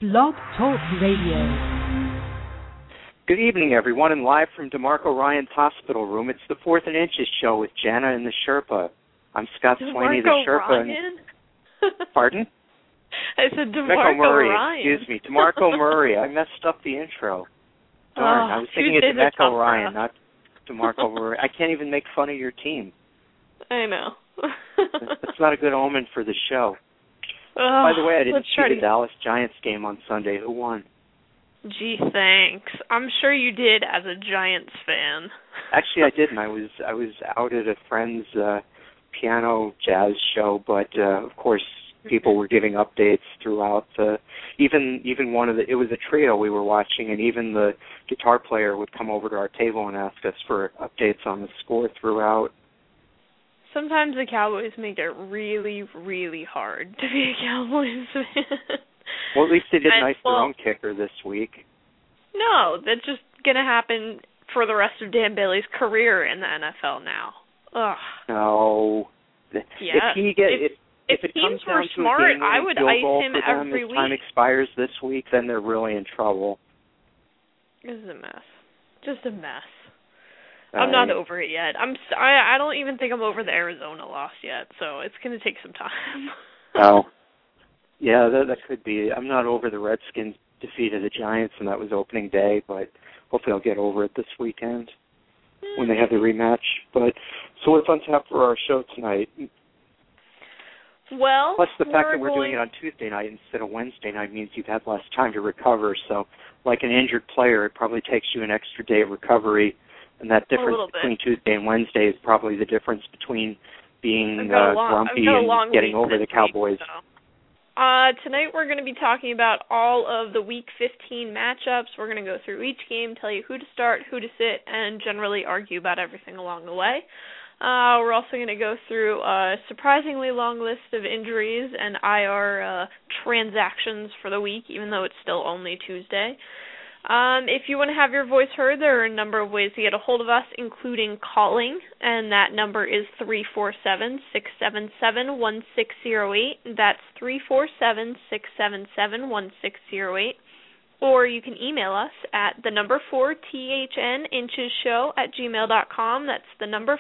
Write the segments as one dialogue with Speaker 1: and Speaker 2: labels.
Speaker 1: Blog Talk Radio.
Speaker 2: Good evening, everyone, and live from DeMarco Ryan's hospital room, it's the Fourth and Inches show with Jana and the Sherpa. I'm Scott Swaney, the Sherpa.
Speaker 3: Ryan?
Speaker 2: Pardon?
Speaker 3: I said DeMarco
Speaker 2: Murray,
Speaker 3: Ryan.
Speaker 2: excuse me, DeMarco Murray. I messed up the intro. Darn, I was thinking of DeMarco Ryan, not DeMarco Murray. I can't even make fun of your team.
Speaker 3: I know.
Speaker 2: That's not a good omen for the show. By the way, I didn't see the Dallas Giants game on Sunday. Who won?
Speaker 3: Gee, thanks. I'm sure you did as a Giants fan.
Speaker 2: Actually, I didn't. I was out at a friend's piano jazz show, but of course, people were giving updates throughout. Even one of it was a trio we were watching, and even the guitar player would come over to our table and ask us for updates on the score throughout.
Speaker 3: Sometimes the Cowboys make it really, really hard to be a Cowboys fan.
Speaker 2: Well, at least they didn't ice their own kicker this week.
Speaker 3: No, that's just going to happen for the rest of Dan Bailey's career in the NFL now. Ugh.
Speaker 2: No.
Speaker 3: Yeah.
Speaker 2: If it comes down to a game
Speaker 3: I would
Speaker 2: field goal
Speaker 3: ice him
Speaker 2: for them
Speaker 3: every
Speaker 2: as time
Speaker 3: week.
Speaker 2: expires this week, then they're really in trouble.
Speaker 3: This is a mess. Just a mess. I'm not over it yet. I don't even think I'm over the Arizona loss yet, so it's going to take some time.
Speaker 2: Oh. Yeah, that could be. I'm not over the Redskins' defeat of the Giants, and that was opening day, but hopefully I'll get over it this weekend when they have the rematch. But so what's on tap for our show tonight?
Speaker 3: Well,
Speaker 2: plus the fact that we're doing it on Tuesday night instead of Wednesday night means you've had less time to recover. So like an injured player, it probably takes you an extra day of recovery, and that difference between Tuesday and Wednesday is probably the difference between being grumpy and getting over the Cowboys.
Speaker 3: Tonight we're going to be talking about all of the Week 15 matchups. We're going to go through each game, tell you who to start, who to sit, and generally argue about everything along the way. We're also going to go through a surprisingly long list of injuries and IR transactions for the week, even though it's still only Tuesday. If you want to have your voice heard, there are a number of ways to get a hold of us, including calling, and that number is 347-677-1608. That's 347-677-1608. Or you can email us at the number 4THNinchessShow@gmail.com. That's the number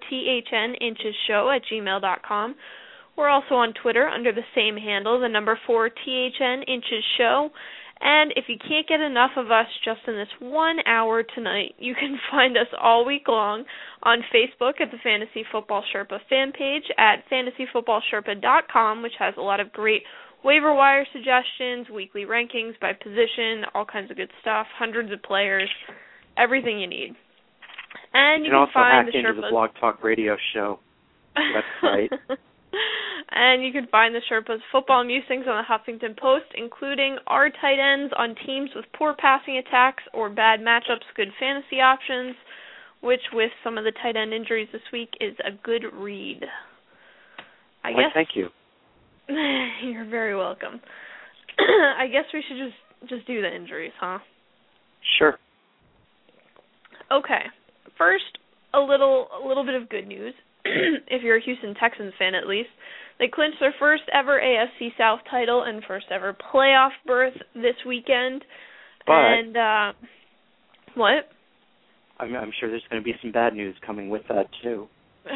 Speaker 3: 4THNinchessShow@gmail.com. We're also on Twitter under the same handle, the number 4THNinchessShow. And if you can't get enough of us just in this 1 hour tonight, you can find us all week long on Facebook at the Fantasy Football Sherpa fan page, at fantasyfootballsherpa.com, which has a lot of great waiver wire suggestions, weekly rankings by position, all kinds of good stuff, hundreds of players, everything you need. And you can
Speaker 2: also
Speaker 3: find
Speaker 2: hack
Speaker 3: the
Speaker 2: into
Speaker 3: Sherpas.
Speaker 2: the Blog Talk Radio show website.
Speaker 3: And you can find the Sherpas' football musings on the Huffington Post, including our tight ends on teams with poor passing attacks or bad matchups, good fantasy options, which with some of the tight end injuries this week is a good read. I guess.
Speaker 2: Thank you.
Speaker 3: You're very welcome. I guess we should just do the injuries, huh?
Speaker 2: Sure.
Speaker 3: Okay. First, a little bit of good news. If you're a Houston Texans fan, at least. They clinched their first ever AFC South title and first ever playoff berth this weekend.
Speaker 2: But
Speaker 3: what?
Speaker 2: I'm sure there's going to be some bad news coming with that too.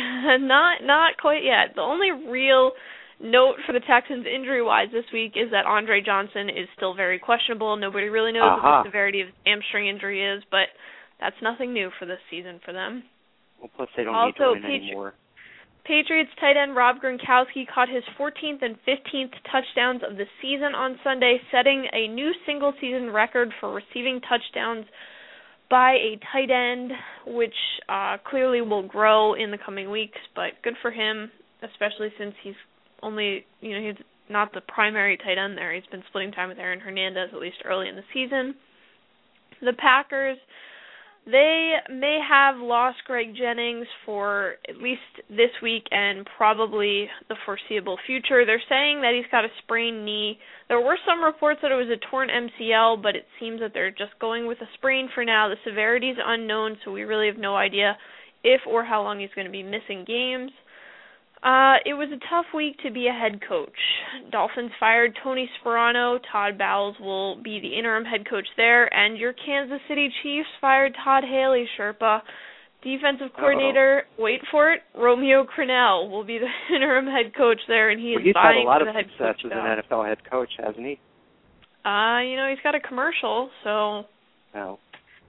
Speaker 3: Not quite yet. The only real note for the Texans injury-wise this week is that Andre Johnson is still very questionable. Nobody really knows what the severity of his hamstring injury is, but that's nothing new for this season for them.
Speaker 2: Well, plus they don't need to win anymore.
Speaker 3: Patriots tight end Rob Gronkowski caught his 14th and 15th touchdowns of the season on Sunday, setting a new single-season record for receiving touchdowns by a tight end, which clearly will grow in the coming weeks, but good for him, especially since he's only, he's not the primary tight end there. He's been splitting time with Aaron Hernandez, at least early in the season. The Packers, they may have lost Greg Jennings for at least this week and probably the foreseeable future. They're saying that he's got a sprained knee. There were some reports that it was a torn MCL, but it seems that they're just going with a sprain for now. The severity is unknown, so we really have no idea if or how long he's going to be missing games. It was a tough week to be a head coach. Dolphins fired Tony Sparano. Todd Bowles will be the interim head coach there. And your Kansas City Chiefs fired Todd Haley, Sherpa. Defensive coordinator, wait for it, Romeo Crennel will be the interim head coach there, and he's vying for the head coach.
Speaker 2: He's had a lot of success as an NFL head coach, hasn't he?
Speaker 3: He's got a commercial, so.
Speaker 2: Oh.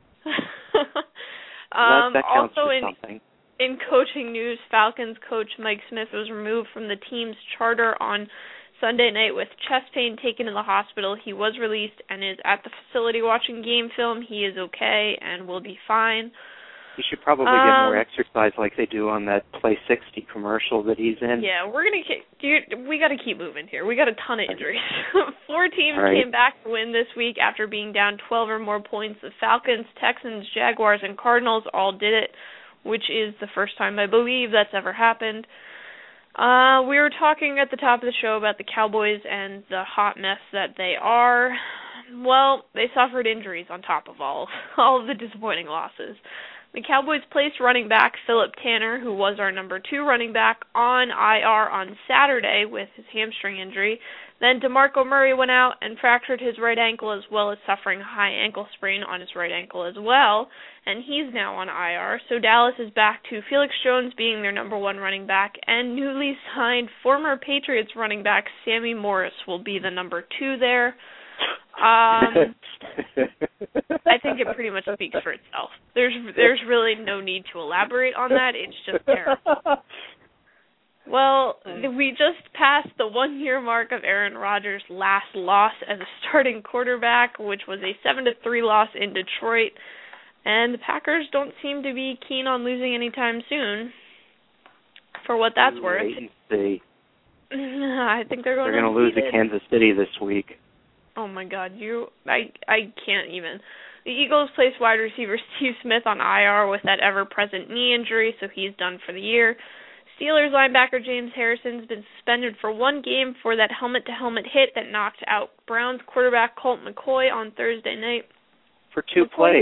Speaker 2: That counts
Speaker 3: also
Speaker 2: for something.
Speaker 3: In coaching news, Falcons coach Mike Smith was removed from the team's charter on Sunday night with chest pain, taken to the hospital. He was released and is at the facility watching game film. He is okay and will be fine.
Speaker 2: He should probably get more exercise like they do on that Play 60 commercial that he's in.
Speaker 3: Yeah, we got to keep moving here. We got a ton of injuries. 4 teams came back to win this week after being down 12 or more points. The Falcons, Texans, Jaguars, and Cardinals all did it, which is the first time I believe that's ever happened. We were talking at the top of the show about the Cowboys and the hot mess that they are. Well, they suffered injuries on top of all of the disappointing losses. The Cowboys placed running back Philip Tanner, who was our number 2 running back, on IR on Saturday with his hamstring injury. Then DeMarco Murray went out and fractured his right ankle, as well as suffering a high ankle sprain on his right ankle as well, and he's now on IR. So Dallas is back to Felix Jones being their number 1 running back, and newly signed former Patriots running back Sammy Morris will be the number 2 there. I think it pretty much speaks for itself. There's really no need to elaborate on that. It's just terrible. Well, we just passed the 1-year mark of Aaron Rodgers' last loss as a starting quarterback, which was a 7-3 loss in Detroit. And the Packers don't seem to be keen on losing anytime soon, for what that's worth.
Speaker 2: Wait and see.
Speaker 3: I think they're going
Speaker 2: to lose to Kansas City this week.
Speaker 3: Oh my God, I can't even. The Eagles placed wide receiver Steve Smith on IR with that ever-present knee injury, so he's done for the year. Steelers linebacker James Harrison's been suspended for 1 game for that helmet-to-helmet hit that knocked out Browns quarterback Colt McCoy on Thursday night.
Speaker 2: For 2 plays.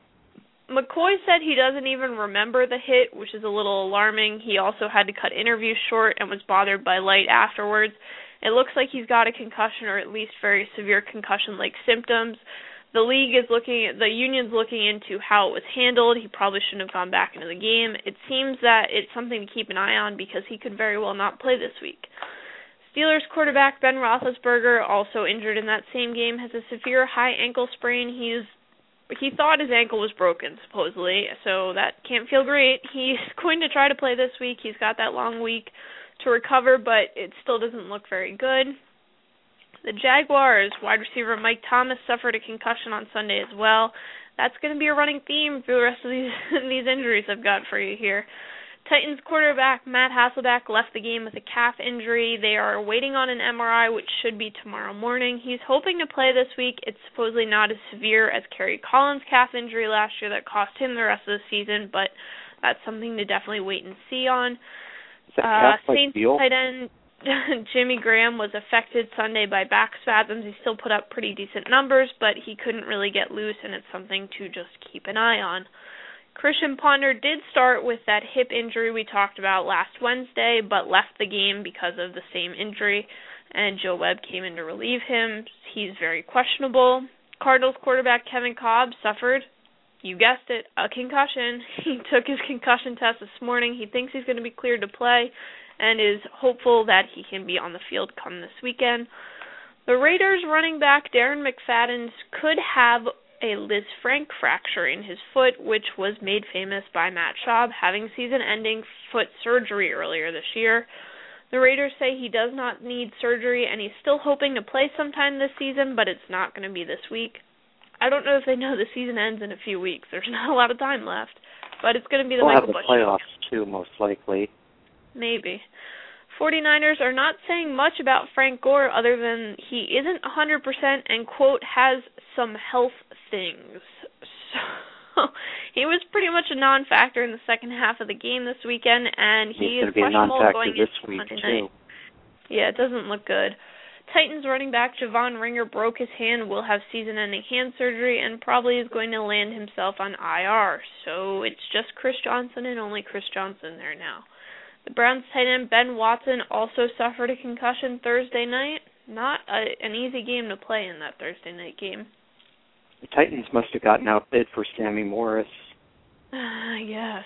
Speaker 3: McCoy said he doesn't even remember the hit, which is a little alarming. He also had to cut interviews short and was bothered by light afterwards. It looks like he's got a concussion, or at least very severe concussion-like symptoms. The union's looking into how it was handled. He probably shouldn't have gone back into the game. It seems that it's something to keep an eye on because he could very well not play this week. Steelers quarterback Ben Roethlisberger, also injured in that same game, has a severe high ankle sprain. He thought his ankle was broken, supposedly, so that can't feel great. He's going to try to play this week. He's got that long week to recover, but it still doesn't look very good. The Jaguars wide receiver Mike Thomas suffered a concussion on Sunday as well. That's going to be a running theme for the rest of these injuries I've got for you here. Titans quarterback Matt Hasselbeck left the game with a calf injury. They are waiting on an MRI, which should be tomorrow morning. He's hoping to play this week. It's supposedly not as severe as Kerry Collins' calf injury last year that cost him the rest of the season, but that's something to definitely wait and see on. Saints tight end Jimmy Graham was affected Sunday by back spasms. He still put up pretty decent numbers, but he couldn't really get loose, and it's something to just keep an eye on. Christian Ponder did start with that hip injury we talked about last Wednesday, but left the game because of the same injury, and Joe Webb came in to relieve him. He's very questionable. Cardinals quarterback Kevin Kolb suffered, you guessed it, a concussion. He took his concussion test this morning. He thinks he's going to be cleared to play and is hopeful that he can be on the field come this weekend. The Raiders running back Darren McFadden could have a Liz Frank fracture in his foot, which was made famous by Matt Schaub having season-ending foot surgery earlier this year. The Raiders say he does not need surgery, and he's still hoping to play sometime this season, but it's not going to be this week. I don't know if they know the season ends in a few weeks. There's not a lot of time left, but it's going to be the Michael Bush.
Speaker 2: We'll have the playoffs, too, most likely.
Speaker 3: Maybe. 49ers are not saying much about Frank Gore other than he isn't 100% and, quote, has some health things. So he was pretty much a non-factor in the second half of the game this weekend, and he is questionable going into Monday night. Yeah, it doesn't look good. Titans running back Javon Ringer broke his hand, will have season-ending hand surgery, and probably is going to land himself on IR. So it's just Chris Johnson and only Chris Johnson there now. The Browns tight end Ben Watson also suffered a concussion Thursday night. Not an easy game to play in that Thursday night game.
Speaker 2: The Titans must have gotten outbid for Sammy Morris.
Speaker 3: Yes.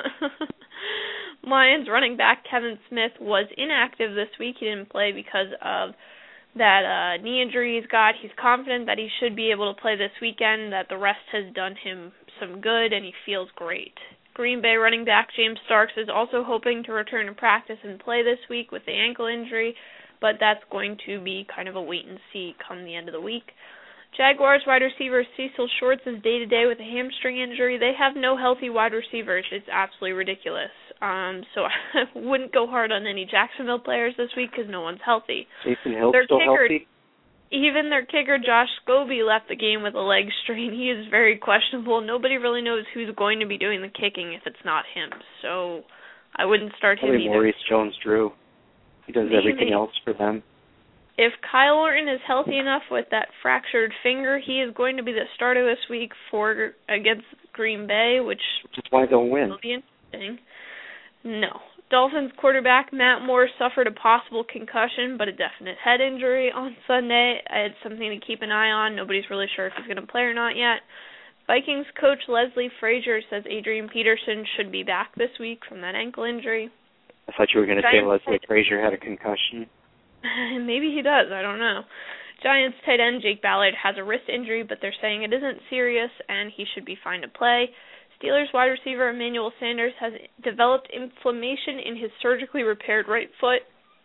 Speaker 3: Lions running back Kevin Smith was inactive this week. He didn't play because of that knee injury he's got. He's confident that he should be able to play this weekend, that the rest has done him some good, and he feels great. Green Bay running back James Starks is also hoping to return to practice and play this week with the ankle injury, but that's going to be kind of a wait and see come the end of the week. Jaguars wide receiver Cecil Shorts is day-to-day with a hamstring injury. They have no healthy wide receivers. It's absolutely ridiculous. So I wouldn't go hard on any Jacksonville players this week because no one's healthy.
Speaker 2: Jason Hill's still healthy?
Speaker 3: Even their kicker, Josh Scobie, left the game with a leg strain. He is very questionable. Nobody really knows who's going to be doing the kicking if it's not him. So I wouldn't start him either.
Speaker 2: Maurice Jones-Drew. He does everything else for them.
Speaker 3: If Kyle Orton is healthy enough with that fractured finger, he is going to be the starter this week against Green Bay, which
Speaker 2: is why they'll win.
Speaker 3: Will be interesting. No. Dolphins quarterback Matt Moore suffered a possible concussion, but a definite head injury on Sunday. It's something to keep an eye on. Nobody's really sure if he's going to play or not yet. Vikings coach Leslie Frazier says Adrian Peterson should be back this week from that ankle injury.
Speaker 2: I thought you were going to say Leslie Frazier had a concussion.
Speaker 3: Maybe he does. I don't know. Giants tight end Jake Ballard has a wrist injury, but they're saying it isn't serious and he should be fine to play. Steelers wide receiver Emmanuel Sanders has developed inflammation in his surgically repaired right foot.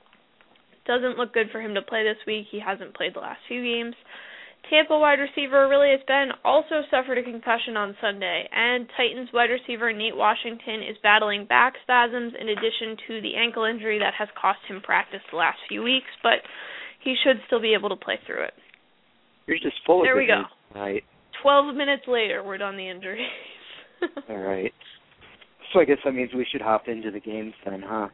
Speaker 3: Doesn't look good for him to play this week. He hasn't played the last few games. Tampa wide receiver Aurelius Ben also suffered a concussion on Sunday, and Titans wide receiver Nate Washington is battling back spasms in addition to the ankle injury that has cost him practice the last few weeks, but he should still be able to play through it.
Speaker 2: You're just full of
Speaker 3: There we go.
Speaker 2: Right.
Speaker 3: 12 minutes later, we're done the injuries.
Speaker 2: All right. So I guess that means we should hop into the games then, huh?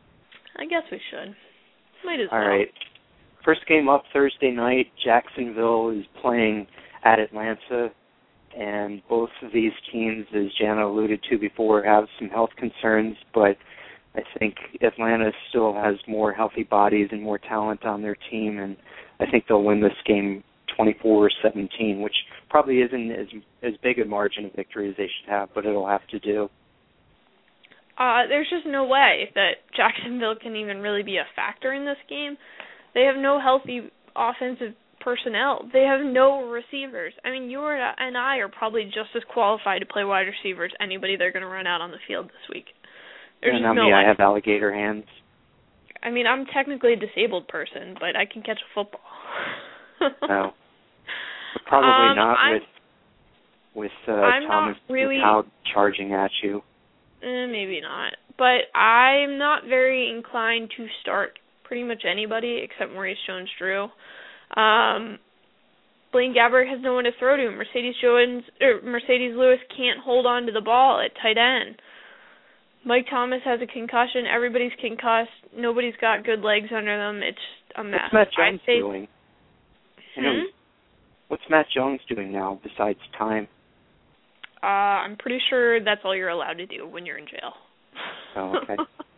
Speaker 3: I guess we should. Might as well.
Speaker 2: All right. First game up Thursday night, Jacksonville is playing at Atlanta, and both of these teams, as Jana alluded to before, have some health concerns, but I think Atlanta still has more healthy bodies and more talent on their team, and I think they'll win this game 24-17, which probably isn't as big a margin of victory as they should have, but it'll have to do.
Speaker 3: There's just no way that Jacksonville can even really be a factor in this game. They have no healthy offensive personnel. They have no receivers. I mean, you and I are probably just as qualified to play wide receiver as anybody they're going to run out on the field this week. There's just no way.
Speaker 2: I have alligator hands.
Speaker 3: I mean, I'm technically a disabled person, but I can catch a football.
Speaker 2: No. But probably not with Thomas McLeod charging at you.
Speaker 3: Maybe not. But I'm not very inclined to start pretty much anybody except Maurice Jones-Drew. Blaine Gabbert has no one to throw to. Mercedes Lewis can't hold on to the ball at tight end. Mike Thomas has a concussion. Everybody's concussed. Nobody's got good legs under them. It's a mess.
Speaker 2: What's Matt Jones doing? What's Matt Jones doing now besides time?
Speaker 3: I'm pretty sure that's all you're allowed to do when you're in jail.
Speaker 2: Oh, okay.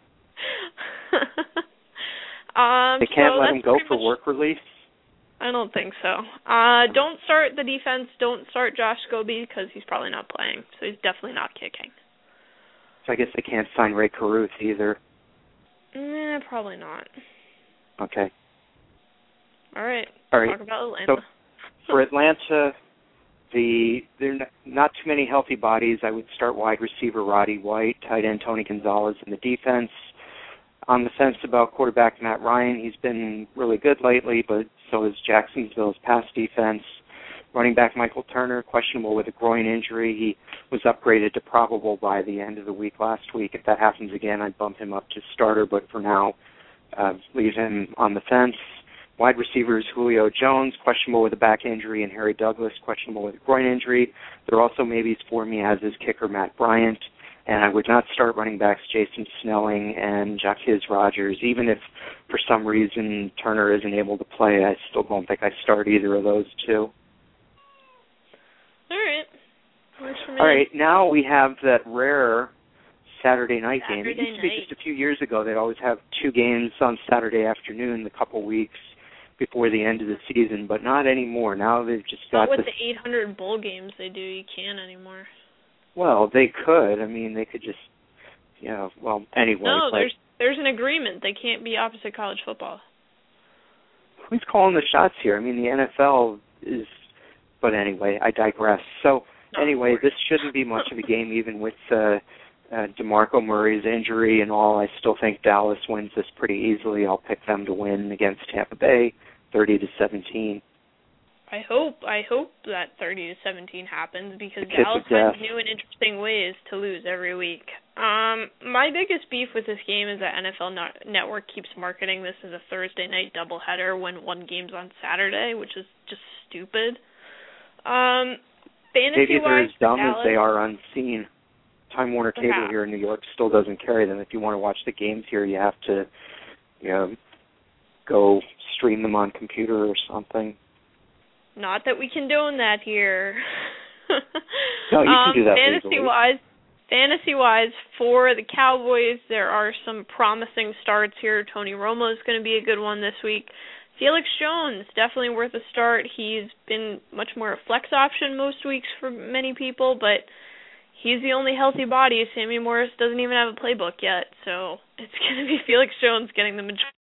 Speaker 2: They can't let him go for work release?
Speaker 3: I don't think so. Don't start the defense. Don't start Josh Scobie because he's probably not playing, so he's definitely not kicking.
Speaker 2: So I guess they can't sign Ray Caruth either.
Speaker 3: Probably not.
Speaker 2: Okay.
Speaker 3: All right. Talk about Atlanta.
Speaker 2: So for Atlanta, there are not too many healthy bodies. I would start wide receiver Roddy White, tight end Tony Gonzalez in the defense. On the fence about quarterback Matt Ryan, he's been really good lately, but so is Jacksonville's pass defense. Running back Michael Turner, questionable with a groin injury. He was upgraded to probable by the end of the week last week. If that happens again, I'd bump him up to starter, but for now, leave him on the fence. Wide receivers Julio Jones, questionable with a back injury, and Harry Douglas, questionable with a groin injury. There are also maybes for me, as is kicker Matt Bryant. And I would not start running backs Jason Snelling and Jacquizz Rodgers. Even if for some reason Turner isn't able to play, I still don't think I start either of those two.
Speaker 3: All right. Works for me.
Speaker 2: All right, now we have that rare Saturday night game. It used to be just a few years ago they'd always have 2 games on Saturday afternoon, the couple weeks before the end of the season, but not anymore. Now they've just got
Speaker 3: not with the 800 bowl games they do. You can't anymore.
Speaker 2: Well, they could. I mean, they could just, well, anyway.
Speaker 3: No, there's an agreement. They can't be opposite college football.
Speaker 2: Who's calling the shots here? I mean, the NFL is, but anyway, I digress. So, anyway, this shouldn't be much of a game, even with DeMarco Murray's injury and all. I still think Dallas wins this pretty easily. I'll pick them to win against Tampa Bay, 30-17.
Speaker 3: I hope that 30-17 happens because Dallas finds new and interesting ways to lose every week. My biggest beef with this game is that NFL Network keeps marketing this as a Thursday night doubleheader when one game's on Saturday, which is just stupid.
Speaker 2: Maybe they're as dumb
Speaker 3: Dallas,
Speaker 2: as they are unseen. Time Warner Cable here in New York still doesn't carry them. If you want to watch the games here, you have to, go stream them on computer or something.
Speaker 3: Not that we condone that here.
Speaker 2: No, you can do that legally.
Speaker 3: Fantasy-wise, for the Cowboys, there are some promising starts here. Tony Romo is going to be a good one this week. Felix Jones, definitely worth a start. He's been much more a flex option most weeks for many people, but he's the only healthy body. Sammy Morris doesn't even have a playbook yet, so it's going to be Felix Jones getting the majority.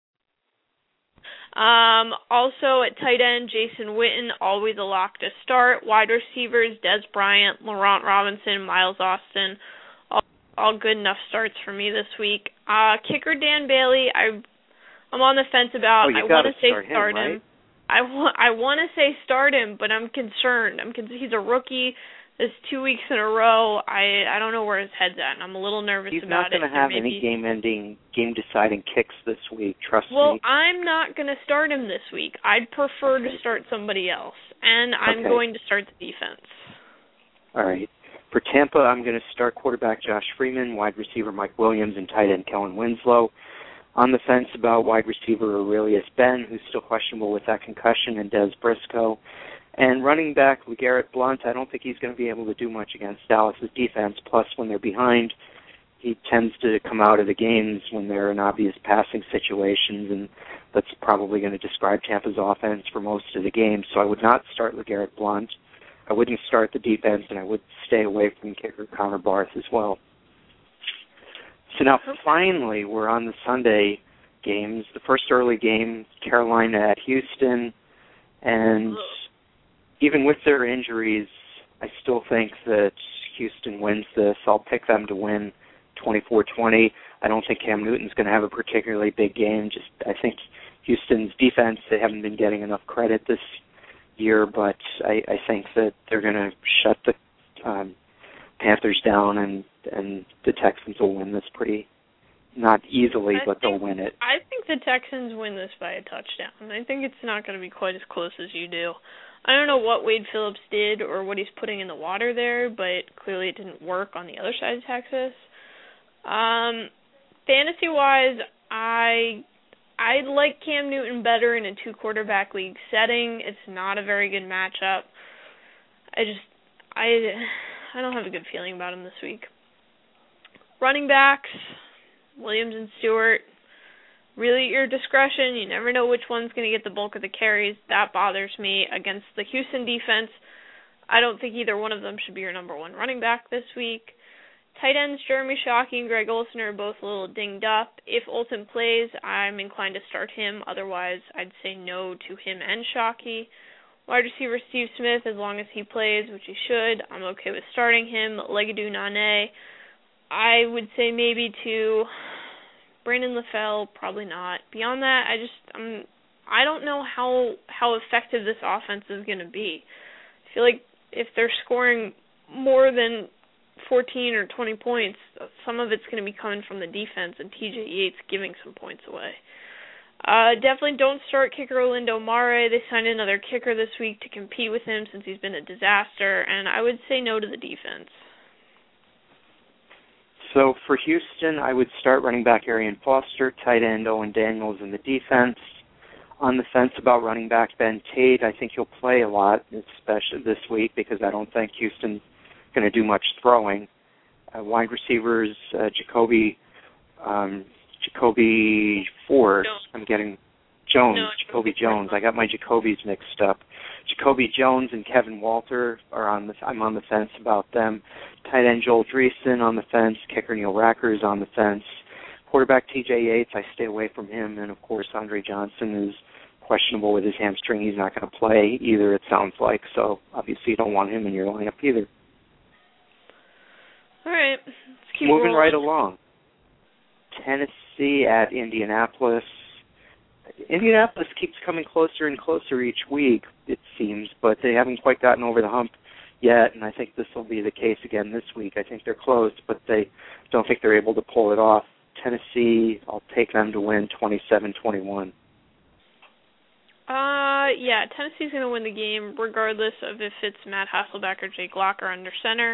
Speaker 3: Also at tight end, Jason Witten, always a lock to start. Wide receivers, Dez Bryant, Laurent Robinson, Miles Austin, all good enough starts for me this week. Kicker Dan Bailey, I'm on the fence about. I want to say start him. Right? I want to say start him, but I'm concerned. He's a rookie. This 2 weeks in a row, I don't know where his head's at, and I'm a little nervous about it.
Speaker 2: He's not going to have any game-ending, game-deciding kicks this week, trust me.
Speaker 3: Well, I'm not going to start him this week. I'd prefer to start somebody else, and I'm going to start the defense. All
Speaker 2: right. For Tampa, I'm going to start quarterback Josh Freeman, wide receiver Mike Williams, and tight end Kellen Winslow. On the fence about wide receiver Aurelius Ben, who's still questionable with that concussion, and Des Briscoe. And running back LeGarrette Blount, I don't think he's going to be able to do much against Dallas' defense. Plus, when they're behind, he tends to come out of the games when they're in obvious passing situations, and that's probably going to describe Tampa's offense for most of the game. So I would not start LeGarrette Blount. I wouldn't start the defense, and I would stay away from kicker Connor Barth as well. So now, finally, we're on the Sunday games. The first early game, Carolina at Houston, and even with their injuries, I still think that Houston wins this. I'll pick them to win 24-20. I don't think Cam Newton's going to have a particularly big game. I think Houston's defense, they haven't been getting enough credit this year, but I think that they're going to shut the Panthers down, and the Texans will win this pretty, not easily, but they'll win it.
Speaker 3: I think the Texans win this by a touchdown. I think it's not going to be quite as close as you do. I don't know what Wade Phillips did or what he's putting in the water there, but clearly it didn't work on the other side of Texas. Fantasy-wise, I like Cam Newton better in a 2-quarterback league setting. It's not a very good matchup. I don't have a good feeling about him this week. Running backs, Williams and Stewart. Really, your discretion. You never know which one's going to get the bulk of the carries. That bothers me. Against the Houston defense, I don't think either one of them should be your number one running back this week. Tight ends, Jeremy Shockey and Greg Olsen are both a little dinged up. If Olsen plays, I'm inclined to start him. Otherwise, I'd say no to him and Shockey. Wide receiver Steve Smith, as long as he plays, which he should, I'm okay with starting him. Legadou Nane, I would say maybe to Brandon LaFell, probably not. Beyond that, I don't know how effective this offense is going to be. I feel like if they're scoring more than 14 or 20 points, some of it's going to be coming from the defense and TJ Yates giving some points away. Definitely don't start kicker Olindo Mare. They signed another kicker this week to compete with him since he's been a disaster, and I would say no to the defense.
Speaker 2: So for Houston, I would start running back Arian Foster, tight end Owen Daniels in the defense. On the fence about running back Ben Tate, I think he'll play a lot, especially this week, because I don't think Houston's going to do much throwing. wide receivers, Jacoby Ford. I'm getting Jones.
Speaker 3: No,
Speaker 2: Jacoby Jones. I got my Jacobys mixed up. Jacoby Jones and Kevin Walter I'm on the fence about them. Tight end Joel Dreesen on the fence. Kicker Neil Racker is on the fence. Quarterback TJ Yates, I stay away from him. And, of course, Andre Johnson is questionable with his hamstring. He's not going to play either, it sounds like. So, obviously, you don't want him in your lineup either.
Speaker 3: All right. Let's keep
Speaker 2: moving
Speaker 3: rolling.
Speaker 2: right along. Tennessee at Indianapolis. Indianapolis keeps coming closer and closer each week, it seems, but they haven't quite gotten over the hump yet, and I think this will be the case again this week. I think they're close, but they don't think they're able to pull it off. Tennessee, I'll take them to win 27-21.
Speaker 3: Yeah, Tennessee's going to win the game regardless of if it's Matt Hasselbeck or Jake Locker under center.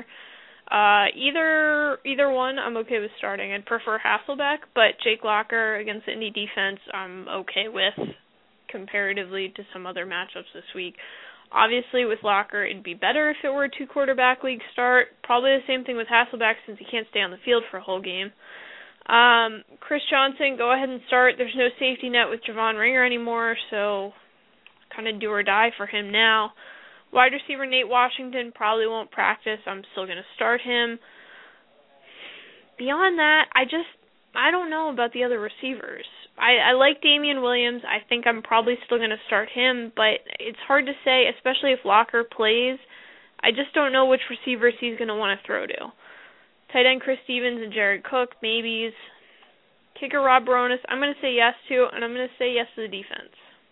Speaker 3: Either one I'm okay with starting. I'd prefer Hasselbeck, but Jake Locker against the Indy defense I'm okay with comparatively to some other matchups this week. Obviously with Locker it'd be better if it were a 2-quarterback league start. Probably the same thing with Hasselbeck since he can't stay on the field for a whole game. Chris Johnson, go ahead and start. There's no safety net with Javon Ringer anymore, so kind of do or die for him now. Wide receiver Nate Washington probably won't practice. I'm still going to start him. Beyond that, I don't know about the other receivers. I like Damian Williams. I think I'm probably still going to start him, but it's hard to say, especially if Locker plays. I just don't know which receivers he's going to want to throw to. Tight end Chris Stevens and Jared Cook, maybes. Kicker Rob Baronis, I'm going to say yes to, and I'm going to say yes to the defense.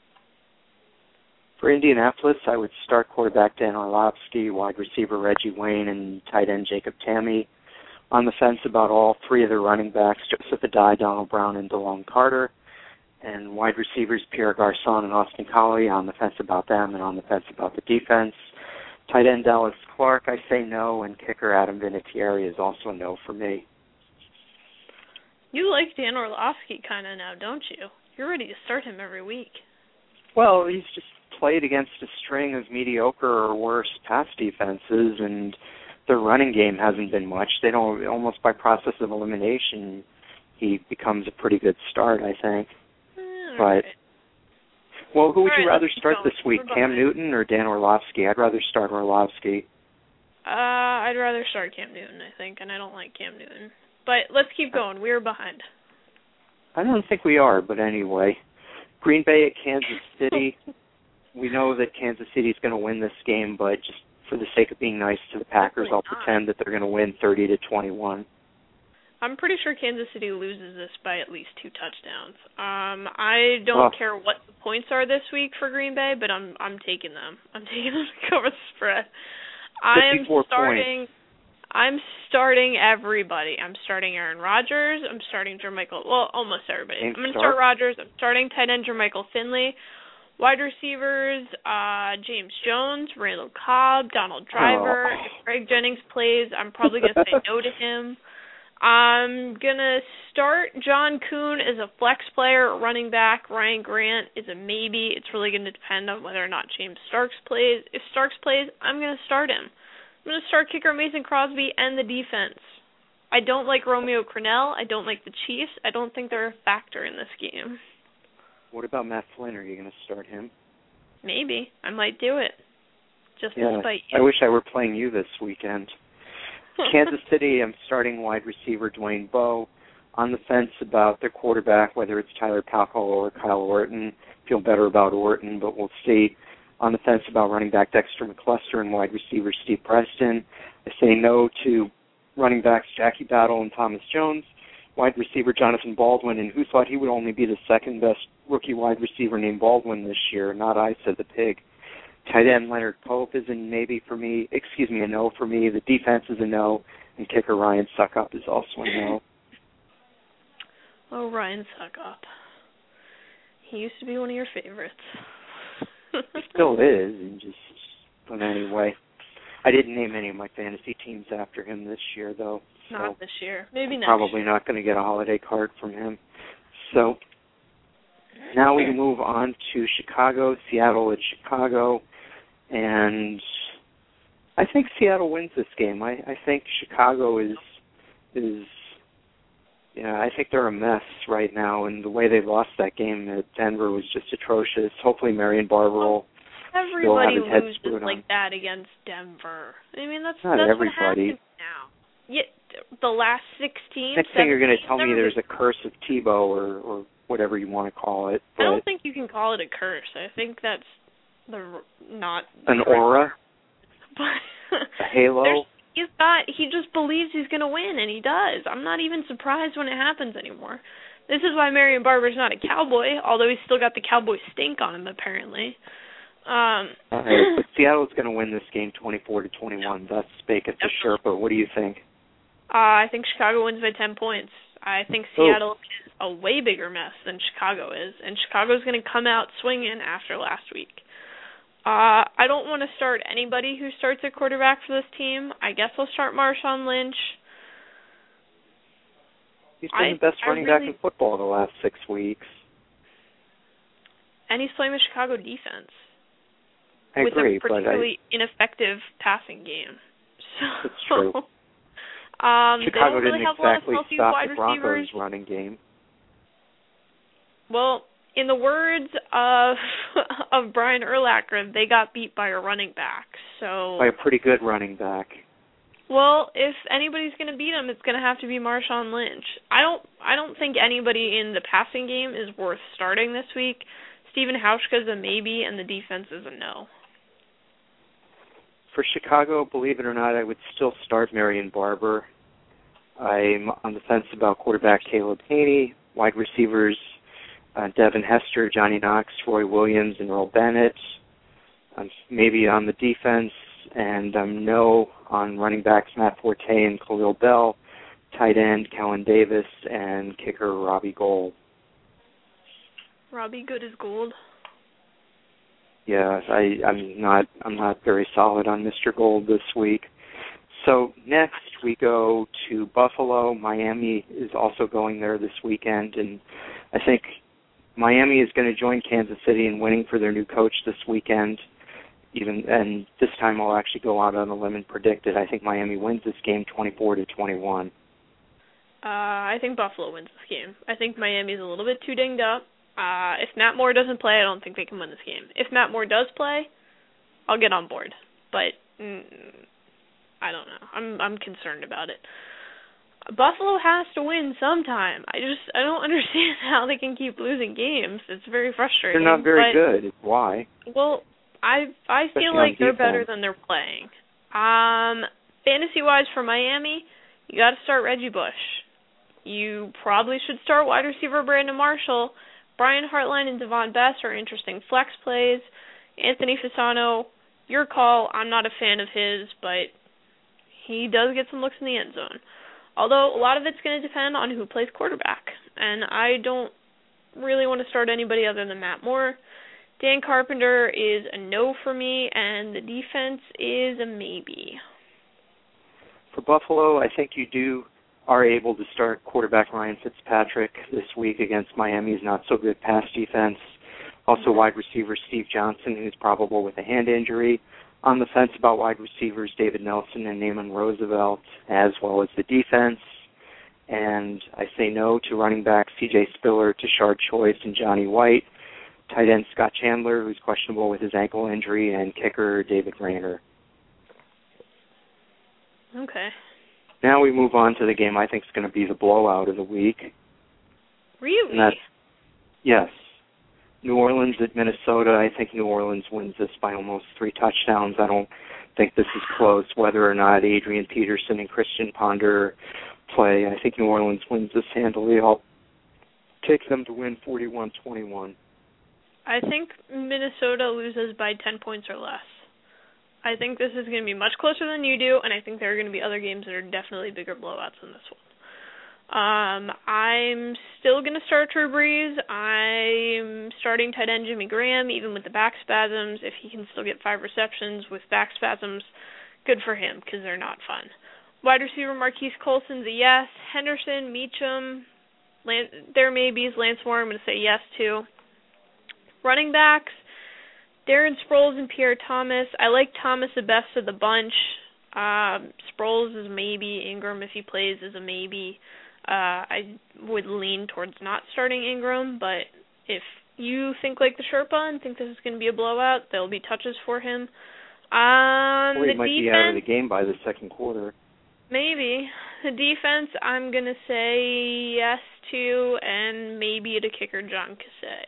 Speaker 2: For Indianapolis, I would start quarterback Dan Orlovsky, wide receiver Reggie Wayne, and tight end Jacob Tamme. On the fence about all three of their running backs, Joseph Adai, Donald Brown, and DeLone Carter. And wide receivers Pierre Garçon and Austin Collie, on the fence about them and on the fence about the defense. Tight end Dallas Clark, I say no, and kicker Adam Vinatieri is also a no for me.
Speaker 3: You like Dan Orlovsky kind of now, don't you? You're ready to start him every week.
Speaker 2: Well, he's just played against a string of mediocre or worse pass defenses, and their running game hasn't been much. They don't, almost by process of elimination, he becomes a pretty good start, I think.
Speaker 3: Right.
Speaker 2: Well, who would
Speaker 3: All
Speaker 2: you
Speaker 3: right,
Speaker 2: rather start this week, Cam Newton or Dan Orlovsky? I'd rather start Orlovsky.
Speaker 3: I'd rather start Cam Newton, I think, and I don't like Cam Newton. But let's keep going. We're behind.
Speaker 2: I don't think we are, but anyway. Green Bay at Kansas City. We know that Kansas City is going to win this game, but just for the sake of being nice to the Packers, I'll pretend that they're going to win 30-21.
Speaker 3: I'm pretty sure Kansas City loses this by at least 2 touchdowns. I don't care what the points are this week for Green Bay, but I'm taking them. I'm taking them to cover the spread. I'm starting everybody. I'm starting Aaron Rodgers. I'm starting Jermichael. Well, almost everybody. I'm going to start Rodgers. I'm starting tight end Jermichael Finley. Wide receivers, James Jones, Randall Cobb, Donald Driver. If Greg Jennings plays, I'm probably going to say no to him. I'm going to start John Kuhn as a flex player. Running back Ryan Grant is a maybe. It's really going to depend on whether or not James Starks plays. If Starks plays, I'm going to start him. I'm going to start kicker Mason Crosby and the defense. I don't like Romeo Crennel. I don't like the Chiefs. I don't think they're a factor in this game.
Speaker 2: What about Matt Flynn? Are you going to start him?
Speaker 3: Maybe. I might do it. Just to spite you.
Speaker 2: I wish I were playing you this weekend. Kansas City, I'm starting wide receiver Dwayne Bowe. On the fence about their quarterback, whether it's Tyler Palko or Kyle Orton. Feel better about Orton, but we'll see. On the fence about running back Dexter McCluster and wide receiver Steve Preston. I say no to running backs Jackie Battle and Thomas Jones. Wide receiver Jonathan Baldwin, and who thought he would only be the second best rookie wide receiver named Baldwin this year? Not I, said the pig. Tight end Leonard Pope is a maybe for me. Excuse me, a no for me. The defense is a no, and kicker Ryan Suckup is also a no.
Speaker 3: Oh, Ryan Suckup. He used to be one of your favorites.
Speaker 2: He still is, but anyway. I didn't name any of my fantasy teams after him this year, though. So
Speaker 3: not this year. Maybe next.
Speaker 2: Probably not going to get a holiday card from him. So now we move on to Chicago, Seattle at Chicago. And I think Seattle wins this game. I think Chicago is is, I think they're a mess right now, and the way they lost that game at Denver was just atrocious. Hopefully Marion Barber will still have his head screwed on.
Speaker 3: Like that against Denver. I mean, that's
Speaker 2: not
Speaker 3: that's
Speaker 2: everybody.
Speaker 3: What happens now. Yeah, the last 16.
Speaker 2: Next thing you're going to tell me there's a curse of Tebow or whatever you want to call it. But
Speaker 3: I don't think you can call it a curse. I think that's not
Speaker 2: an aura.
Speaker 3: But
Speaker 2: a halo.
Speaker 3: He just believes he's going to win, and he does. I'm not even surprised when it happens anymore. This is why Marion Barber's not a Cowboy, although he's still got the Cowboy stink on him, apparently.
Speaker 2: But Seattle's going to win this game 24-21. That's Spake at the Sherpa. What do you think?
Speaker 3: I think Chicago wins by 10 points. I think Seattle is a way bigger mess than Chicago is, and Chicago's going to come out swinging after last week. I don't want to start anybody who starts at quarterback for this team. I guess I'll start Marshawn Lynch.
Speaker 2: He's been the best running back in football the last 6 weeks.
Speaker 3: And he's playing the Chicago defense.
Speaker 2: I agree,
Speaker 3: with a particularly ineffective passing game. So,
Speaker 2: that's true. Chicago didn't exactly stop the Broncos' running game.
Speaker 3: Well, in the words of Brian Urlacher, they got beat by a running back. So
Speaker 2: by a pretty good running back.
Speaker 3: Well, if anybody's going to beat him, it's going to have to be Marshawn Lynch. I don't think anybody in the passing game is worth starting this week. Stephen Hauschka's a maybe, and the defense is a no.
Speaker 2: For Chicago, believe it or not, I would still start Marion Barber. I'm on the fence about quarterback Caleb Haney, wide receivers Devin Hester, Johnny Knox, Roy Williams, and Earl Bennett. Maybe on the defense, and no on running backs Matt Forte and Khalil Bell, tight end Kellen Davis, and kicker Robbie Gould.
Speaker 3: Robbie good as gold.
Speaker 2: Yeah, I'm not very solid on Mr. Gold this week. So next we go to Buffalo. Miami is also going there this weekend, and I think Miami is going to join Kansas City in winning for their new coach this weekend. And this time I'll actually go out on a limb and predict it. I think Miami wins this game 24-21.
Speaker 3: I think Buffalo wins this game. I think Miami's a little bit too dinged up. If Matt Moore doesn't play, I don't think they can win this game. If Matt Moore does play, I'll get on board. But I don't know. I'm concerned about it. Buffalo has to win sometime. I don't understand how they can keep losing games. It's very frustrating.
Speaker 2: They're not very good. Why?
Speaker 3: Well, I feel like they're better than they're playing. Fantasy-wise for Miami, you got to start Reggie Bush. You probably should start wide receiver Brandon Marshall. Brian Hartline and Devon Best are interesting flex plays. Anthony Fasano, your call. I'm not a fan of his, but he does get some looks in the end zone. Although a lot of it's going to depend on who plays quarterback. And I don't really want to start anybody other than Matt Moore. Dan Carpenter is a no for me, and the defense is a maybe.
Speaker 2: For Buffalo, I think you are able to start quarterback Ryan Fitzpatrick this week against Miami's not-so-good pass defense. Also wide receiver Steve Johnson, who's probable with a hand injury. On the fence about wide receivers David Nelson and Naaman Roosevelt, as well as the defense. And I say no to running back C.J. Spiller, Tashard Choice, and Johnny White. Tight end Scott Chandler, who's questionable with his ankle injury, and kicker David Rayner.
Speaker 3: Okay.
Speaker 2: Now we move on to the game I think is going to be the blowout of the week.
Speaker 3: Really?
Speaker 2: Yes. New Orleans at Minnesota. I think New Orleans wins this by almost 3 touchdowns. I don't think this is close, whether or not Adrian Peterson and Christian Ponder play. I think New Orleans wins this handily. I'll take them to win 41-21.
Speaker 3: I think Minnesota loses by 10 points or less. I think this is going to be much closer than you do, and I think there are going to be other games that are definitely bigger blowouts than this one. I'm still going to start Drew Brees. I'm starting tight end Jimmy Graham, even with the back spasms. If he can still get 5 receptions with back spasms, good for him, because they're not fun. Wide receiver Marquise Colson's a yes. Henderson, Meacham, there may be Lance Moore, I'm going to say yes to. Running backs, Darren Sproles and Pierre Thomas. I like Thomas the best of the bunch. Sproles is a maybe. Ingram, if he plays, is a maybe. I would lean towards not starting Ingram, but if you think like the Sherpa and think this is going to be a blowout, there'll be touches for him.
Speaker 2: Well, he
Speaker 3: the
Speaker 2: might
Speaker 3: defense,
Speaker 2: be out of the game by the second quarter.
Speaker 3: Maybe. The defense, I'm going to say yes to, and maybe to kicker John Cassay.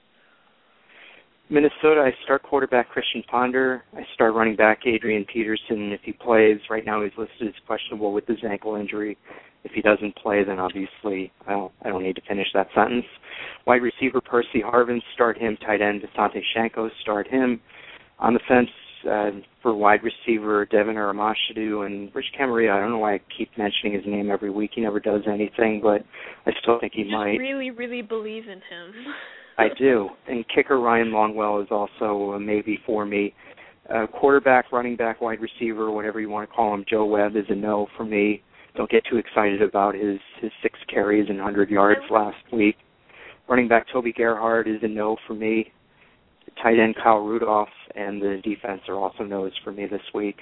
Speaker 2: Minnesota, I start quarterback Christian Ponder. I start running back Adrian Peterson if he plays. Right now he's listed as questionable with his ankle injury. If he doesn't play, then obviously I don't need to finish that sentence. Wide receiver Percy Harvin, start him. Tight end Asante Shanko, start him. On the fence for wide receiver Devin Aramashadu and Rich Camarillo. I don't know why I keep mentioning his name every week. He never does anything, but I still think he might.
Speaker 3: You just really, really believe in him.
Speaker 2: I do. And kicker Ryan Longwell is also a maybe for me. Quarterback, running back, wide receiver, whatever you want to call him, Joe Webb is a no for me. Don't get too excited about his 6 carries and 100 yards last week. Running back Toby Gerhart is a no for me. Tight end Kyle Rudolph and the defense are also no's for me this week.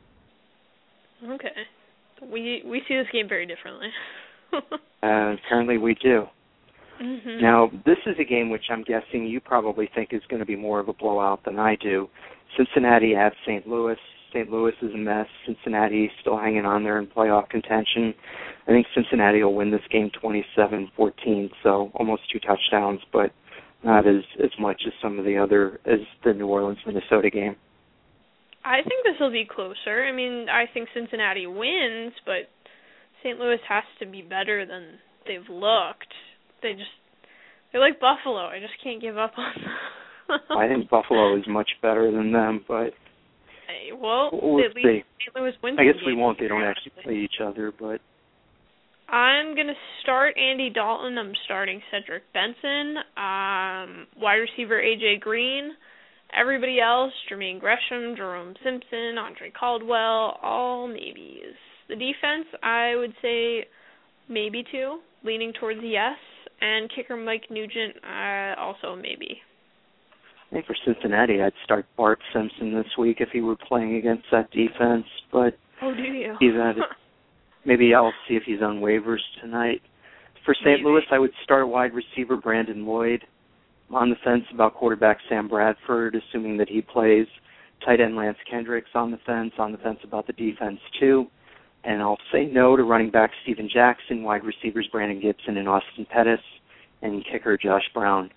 Speaker 3: Okay. We see this game very differently.
Speaker 2: Apparently we do.
Speaker 3: Mm-hmm.
Speaker 2: Now, this is a game which I'm guessing you probably think is going to be more of a blowout than I do. Cincinnati at St. Louis. St. Louis is a mess. Cincinnati still hanging on there in playoff contention. I think Cincinnati will win this game 27-14, so almost 2 touchdowns, but not as much as some of the New Orleans-Minnesota game.
Speaker 3: I think this will be closer. I mean, I think Cincinnati wins, but St. Louis has to be better than they've looked. They're like Buffalo. I just can't give up on them.
Speaker 2: I think Buffalo is much better than them, but
Speaker 3: we'll at least
Speaker 2: see.
Speaker 3: St. Louis wins.
Speaker 2: I guess we won't. They don't actually play each other, but
Speaker 3: I'm going to start Andy Dalton. I'm starting Cedric Benson. Wide receiver A.J. Green. Everybody else, Jermaine Gresham, Jerome Simpson, Andre Caldwell, all maybes. The defense, I would say maybe 2, leaning towards yes. And kicker Mike Nugent, also maybe.
Speaker 2: I think for Cincinnati, I'd start Bart Simpson this week if he were playing against that defense. But
Speaker 3: oh, do you?
Speaker 2: He's at it. Maybe I'll see if he's on waivers tonight. For St. Louis, I would start wide receiver Brandon Lloyd. I'm on the fence about quarterback Sam Bradford, assuming that he plays. Tight end Lance Kendricks on the fence about the defense too. And I'll say no to running back Steven Jackson, wide receivers Brandon Gibson and Austin Pettis, and kicker Josh Brown.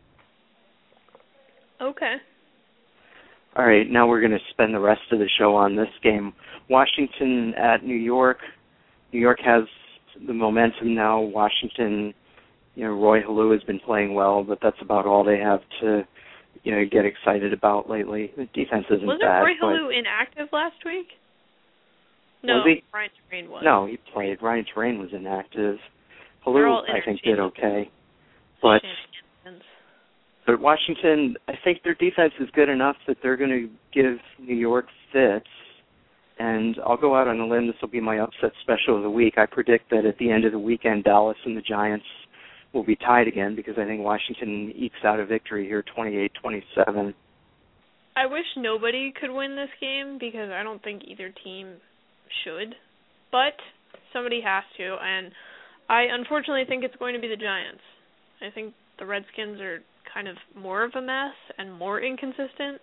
Speaker 3: Okay.
Speaker 2: All right, now we're going to spend the rest of the show on this game. Washington at New York. New York has the momentum now. Washington, Roy Halou has been playing well, but that's about all they have to, get excited about lately. The defense isn't bad.
Speaker 3: Wasn't Roy Halou inactive last week? No, Ryan Terrain was.
Speaker 2: No, he played. Ryan Terrain was inactive. Halou, I think, did okay. But Washington, I think their defense is good enough that they're going to give New York fits. And I'll go out on a limb. This will be my upset special of the week. I predict that at the end of the weekend, Dallas and the Giants will be tied again because I think Washington ekes out a victory here, 28-27.
Speaker 3: I wish nobody could win this game because I don't think either team should, but somebody has to, and I unfortunately think it's going to be the Giants. I think the Redskins are kind of more of a mess and more inconsistent.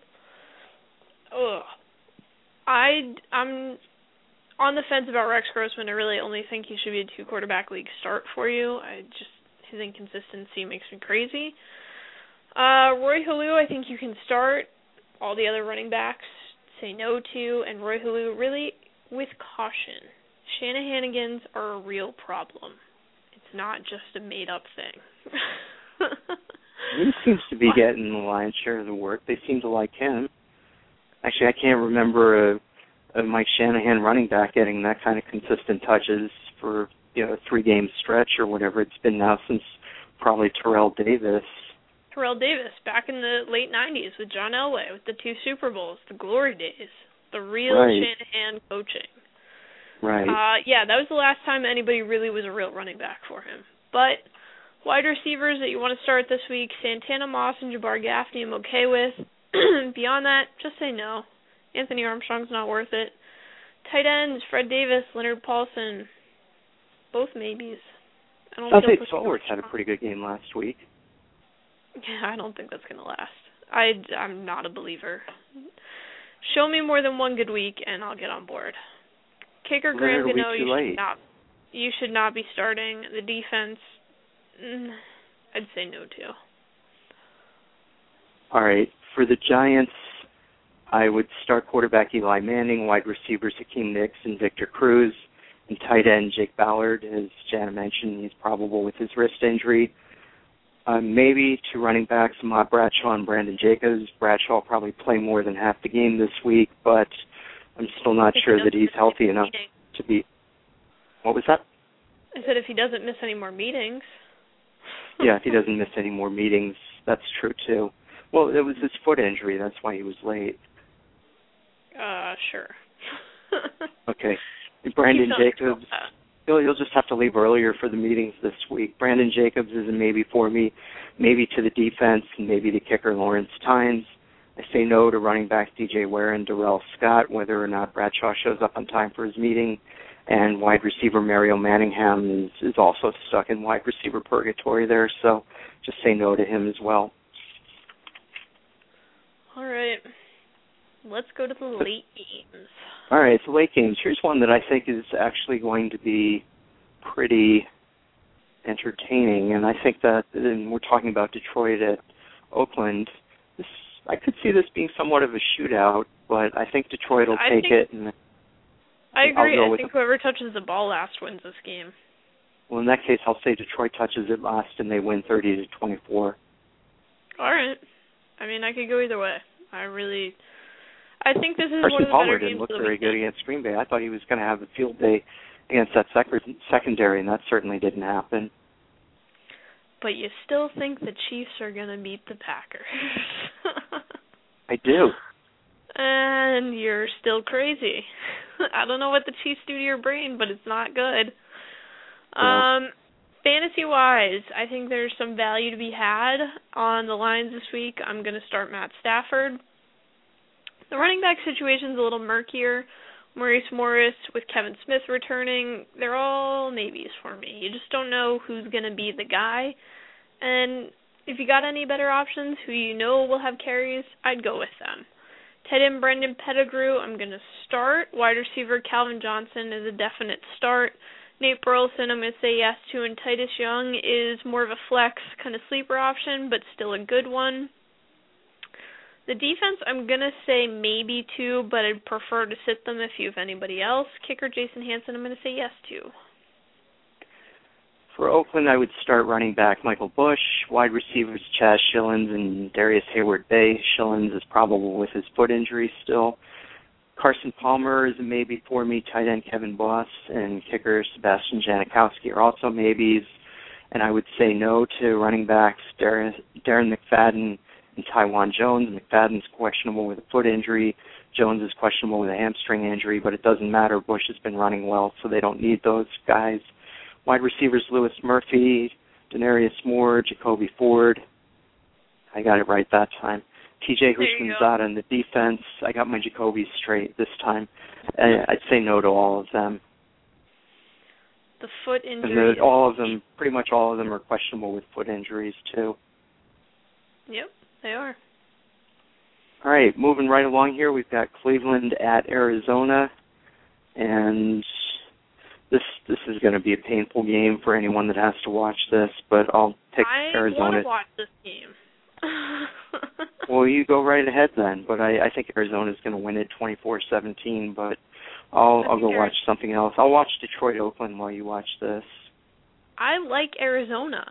Speaker 3: I'm on the fence about Rex Grossman. I really only think he should be a 2-quarterback league start for you. His inconsistency makes me crazy. Roy Halou, I think you can start. All the other running backs say no to, and Roy Halou really with caution. Shanahanigans are a real problem. It's not just a made-up thing.
Speaker 2: He seems to be getting the lion's share of the work. They seem to like him. Actually, I can't remember a Mike Shanahan running back getting that kind of consistent touches for a 3-game stretch or whatever it's been now since probably Terrell Davis.
Speaker 3: Terrell Davis back in the late 90s with John Elway with the 2 Super Bowls, the glory days. The real Shanahan coaching.
Speaker 2: Right.
Speaker 3: Yeah, that was the last time anybody really was a real running back for him. But wide receivers that you want to start this week, Santana Moss and Jabbar Gaffney I'm okay with. Beyond that, just say no. Anthony Armstrong's not worth it. Tight ends, Fred Davis, Leonard Paulson. Both maybes.
Speaker 2: South State Stalwarts had a pretty good game last week.
Speaker 3: Yeah, I don't think that's going to last. I'm not a believer. Show me more than one good week, and I'll get on board. Kicker Graham Gano, you should not be starting. The defense, I'd say no to.
Speaker 2: All right, for the Giants, I would start quarterback Eli Manning, wide receivers Hakeem Nicks and Victor Cruz, and tight end Jake Ballard. As Jana mentioned, he's probable with his wrist injury. Maybe two running backs, Ahmad Bradshaw and Brandon Jacobs. Bradshaw will probably play more than half the game this week, but I'm still not sure that he's healthy enough to be. What was that?
Speaker 3: I said if he doesn't miss any more meetings.
Speaker 2: Yeah, if he doesn't miss any more meetings, that's true too. Well, it was his foot injury. That's why he was late.
Speaker 3: Sure.
Speaker 2: Okay. Brandon Jacobs, he'll just have to leave earlier for the meetings this week. Brandon Jacobs is a maybe for me, maybe to the defense, and maybe the kicker Lawrence Tynes. I say no to running backs DJ Ware and Darrell Scott, whether or not Bradshaw shows up on time for his meeting. And wide receiver Mario Manningham is also stuck in wide receiver purgatory there, so just say no to him as well.
Speaker 3: All right. Let's go to the late games.
Speaker 2: All right, so late games. Here's one that I think is actually going to be pretty entertaining, and I think that, and we're talking about Detroit at Oakland, I could see this being somewhat of a shootout, but I think Detroit will take it. And
Speaker 3: I agree. I think whoever touches the ball last wins this game.
Speaker 2: Well, in that case, I'll say Detroit touches it last, and they win 30-24.
Speaker 3: All right. I mean, I could go either way. I think this is
Speaker 2: Carson
Speaker 3: one of the
Speaker 2: Palmer
Speaker 3: better
Speaker 2: didn't
Speaker 3: games
Speaker 2: look
Speaker 3: of the
Speaker 2: very good against Green Bay. I thought he was going to have a field day against that secondary, and that certainly didn't happen.
Speaker 3: But you still think the Chiefs are going to beat the Packers.
Speaker 2: I do.
Speaker 3: And you're still crazy. I don't know what the Chiefs do to your brain, but it's not good.
Speaker 2: No.
Speaker 3: Fantasy-wise, I think there's some value to be had on the lines this week. I'm going to start Matt Stafford. The running back situation's a little murkier. Maurice Morris with Kevin Smith returning, they're all maybes for me. You just don't know who's going to be the guy. And if you got any better options who you know will have carries, I'd go with them. Tight end Brendan Pettigrew, I'm going to start. Wide receiver Calvin Johnson is a definite start. Nate Burleson, I'm going to say yes to. And Titus Young is more of a flex kind of sleeper option, but still a good one. The defense, I'm going to say maybe to, but I'd prefer to sit them if you have anybody else. Kicker Jason Hansen, I'm going to say yes to.
Speaker 2: For Oakland, I would start running back Michael Bush, wide receivers Chaz Schillens and Darius Hayward-Bay. Schillens is probable with his foot injury still. Carson Palmer is a maybe for me. Tight end Kevin Boss and kicker Sebastian Janikowski are also maybes. And I would say no to running backs Darren McFadden and Taiwan Jones. McFadden's questionable with a foot injury. Jones is questionable with a hamstring injury, but it doesn't matter. Bush has been running well, so they don't need those guys. Wide receivers Lewis Murphy, Denarius Moore, Jacoby Ford. I got it right that time. TJ Houshmandzadeh in the defense. I got my Jacoby straight this time. I'd say no to all of them.
Speaker 3: The foot injury.
Speaker 2: And pretty much all of them are questionable with foot injuries too.
Speaker 3: Yep, they are.
Speaker 2: All right, moving right along here, we've got Cleveland at Arizona, and this is going to be a painful game for anyone that has to watch this, but I'll pick Arizona.
Speaker 3: I want to watch this game.
Speaker 2: Well, you go right ahead then, but I think Arizona's going to win it 24-17, but I'll go watch something else. I'll watch Detroit-Oakland while you watch this.
Speaker 3: I like Arizona.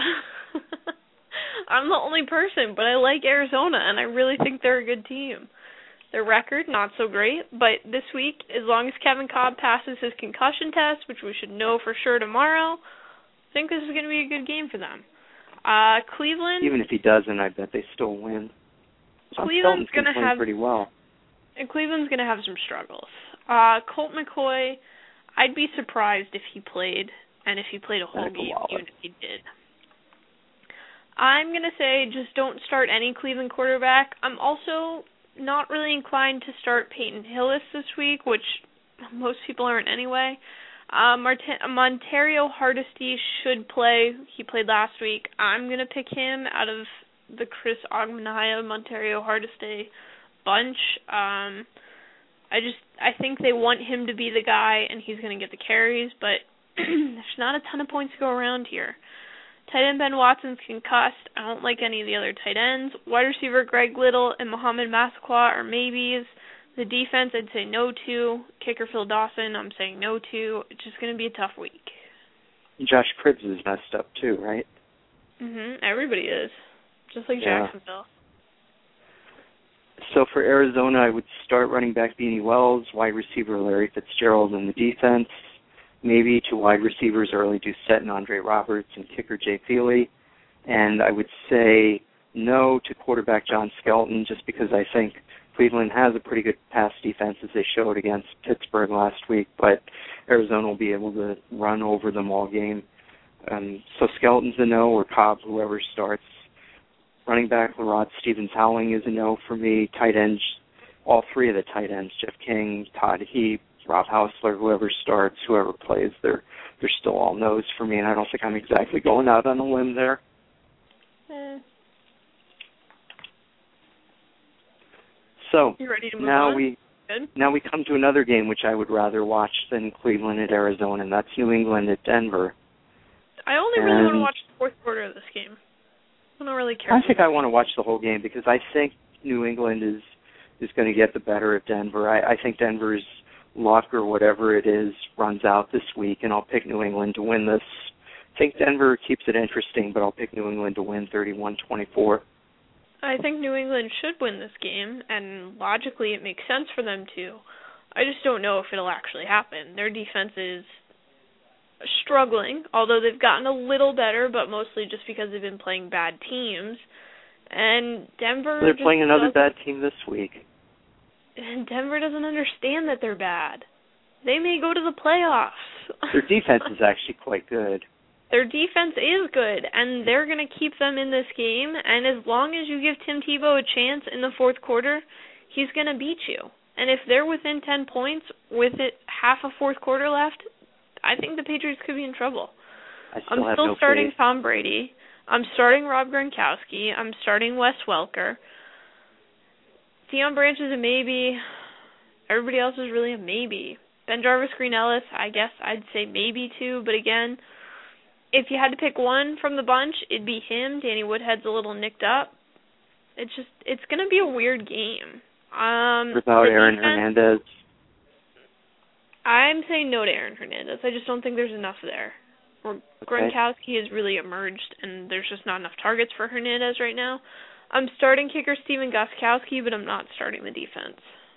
Speaker 3: I'm the only person, but I like Arizona, and I really think they're a good team. Their record, not so great, but this week, as long as Kevin Cobb passes his concussion test, which we should know for sure tomorrow, I think this is going to be a good game for them. Cleveland...
Speaker 2: Even if he doesn't, I bet they still win.
Speaker 3: Cleveland's going to have...
Speaker 2: pretty well.
Speaker 3: And Cleveland's going to have some struggles. Colt McCoy, I'd be surprised if he played, and if he played a whole game, even if he did. I'm going to say just don't start any Cleveland quarterback. I'm also not really inclined to start Peyton Hillis this week, which most people aren't anyway. Montario Hardesty should play. He played last week. I'm going to pick him out of the Chris Ogmenaya, Montario Hardesty bunch. I think they want him to be the guy, and he's going to get the carries, but there's not a ton of points to go around here. Tight end Ben Watson's concussed. I don't like any of the other tight ends. Wide receiver Greg Little and Mohamed Massaquoi are maybes. The defense, I'd say no to. Kicker Phil Dawson, I'm saying no to. It's just going to be a tough week.
Speaker 2: Josh Cribbs is messed up too, right?
Speaker 3: Everybody is. Just like Jacksonville.
Speaker 2: So for Arizona, I would start running back Beanie Wells, wide receiver Larry Fitzgerald in the defense, maybe two wide receivers Early Doucette and Andre Roberts, and kicker Jay Feely. And I would say no to quarterback John Skelton, just because I think Cleveland has a pretty good pass defense, as they showed against Pittsburgh last week, but Arizona will be able to run over them all game. So Skelton's a no, or Cobb, whoever starts. Running back Lerod Stevens-Howling is a no for me. Tight ends, all three of the tight ends, Jeff King, Todd Heap, Rob Hausler, whoever starts, whoever plays, they're still all no's for me, and I don't think I'm exactly going out on a limb there. So
Speaker 3: you ready to move
Speaker 2: now
Speaker 3: on?
Speaker 2: Now we come to another game which I would rather watch than Cleveland at Arizona, and that's New England at Denver.
Speaker 3: I only really want to watch the fourth quarter of this game. I don't really care.
Speaker 2: I think I want to watch the whole game because I think New England is going to get the better of Denver. I think Denver's luck or whatever it is runs out this week, and I'll pick New England to win this. I think Denver keeps it interesting, but I'll pick New England to win 31-24.
Speaker 3: I think New England should win this game, and logically it makes sense for them to. I just don't know if it'll actually happen. Their defense is struggling, although they've gotten a little better, but mostly just because they've been playing bad teams. And Denver...
Speaker 2: They're playing another bad team this week.
Speaker 3: And Denver doesn't understand that they're bad. They may go to the playoffs.
Speaker 2: Their defense is actually quite good.
Speaker 3: Their defense is good, and they're going to keep them in this game, and as long as you give Tim Tebow a chance in the fourth quarter, he's going to beat you. And if they're within 10 points with it half a fourth quarter left, I think the Patriots could be in trouble. I'm still starting Tom Brady. I'm starting Rob Gronkowski. I'm starting Wes Welker. Deion Branch is a maybe. Everybody else is really a maybe. Ben Jarvis, Green Ellis, I guess I'd say maybe too, but again, if you had to pick one from the bunch, it'd be him. Danny Woodhead's a little nicked up. It's going to be a weird game.
Speaker 2: Without Aaron Hernandez?
Speaker 3: I'm saying no to Aaron Hernandez. I just don't think there's enough there. Gronkowski has really emerged, and there's just not enough targets for Hernandez right now. I'm starting kicker Steven Gostkowski, but I'm not starting the defense.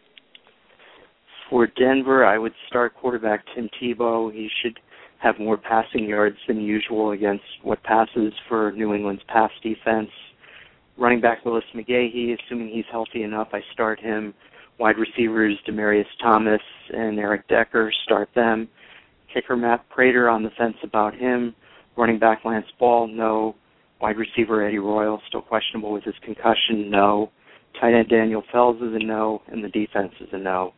Speaker 2: For Denver, I would start quarterback Tim Tebow. He should have more passing yards than usual against what passes for New England's pass defense. Running back Willis McGahee, assuming he's healthy enough, I start him. Wide receivers Demaryius Thomas and Eric Decker, start them. Kicker Matt Prater, on the fence about him. Running back Lance Ball, no. Wide receiver Eddie Royal, still questionable with his concussion, no. Tight end Daniel Fells is a no, and the defense is a no.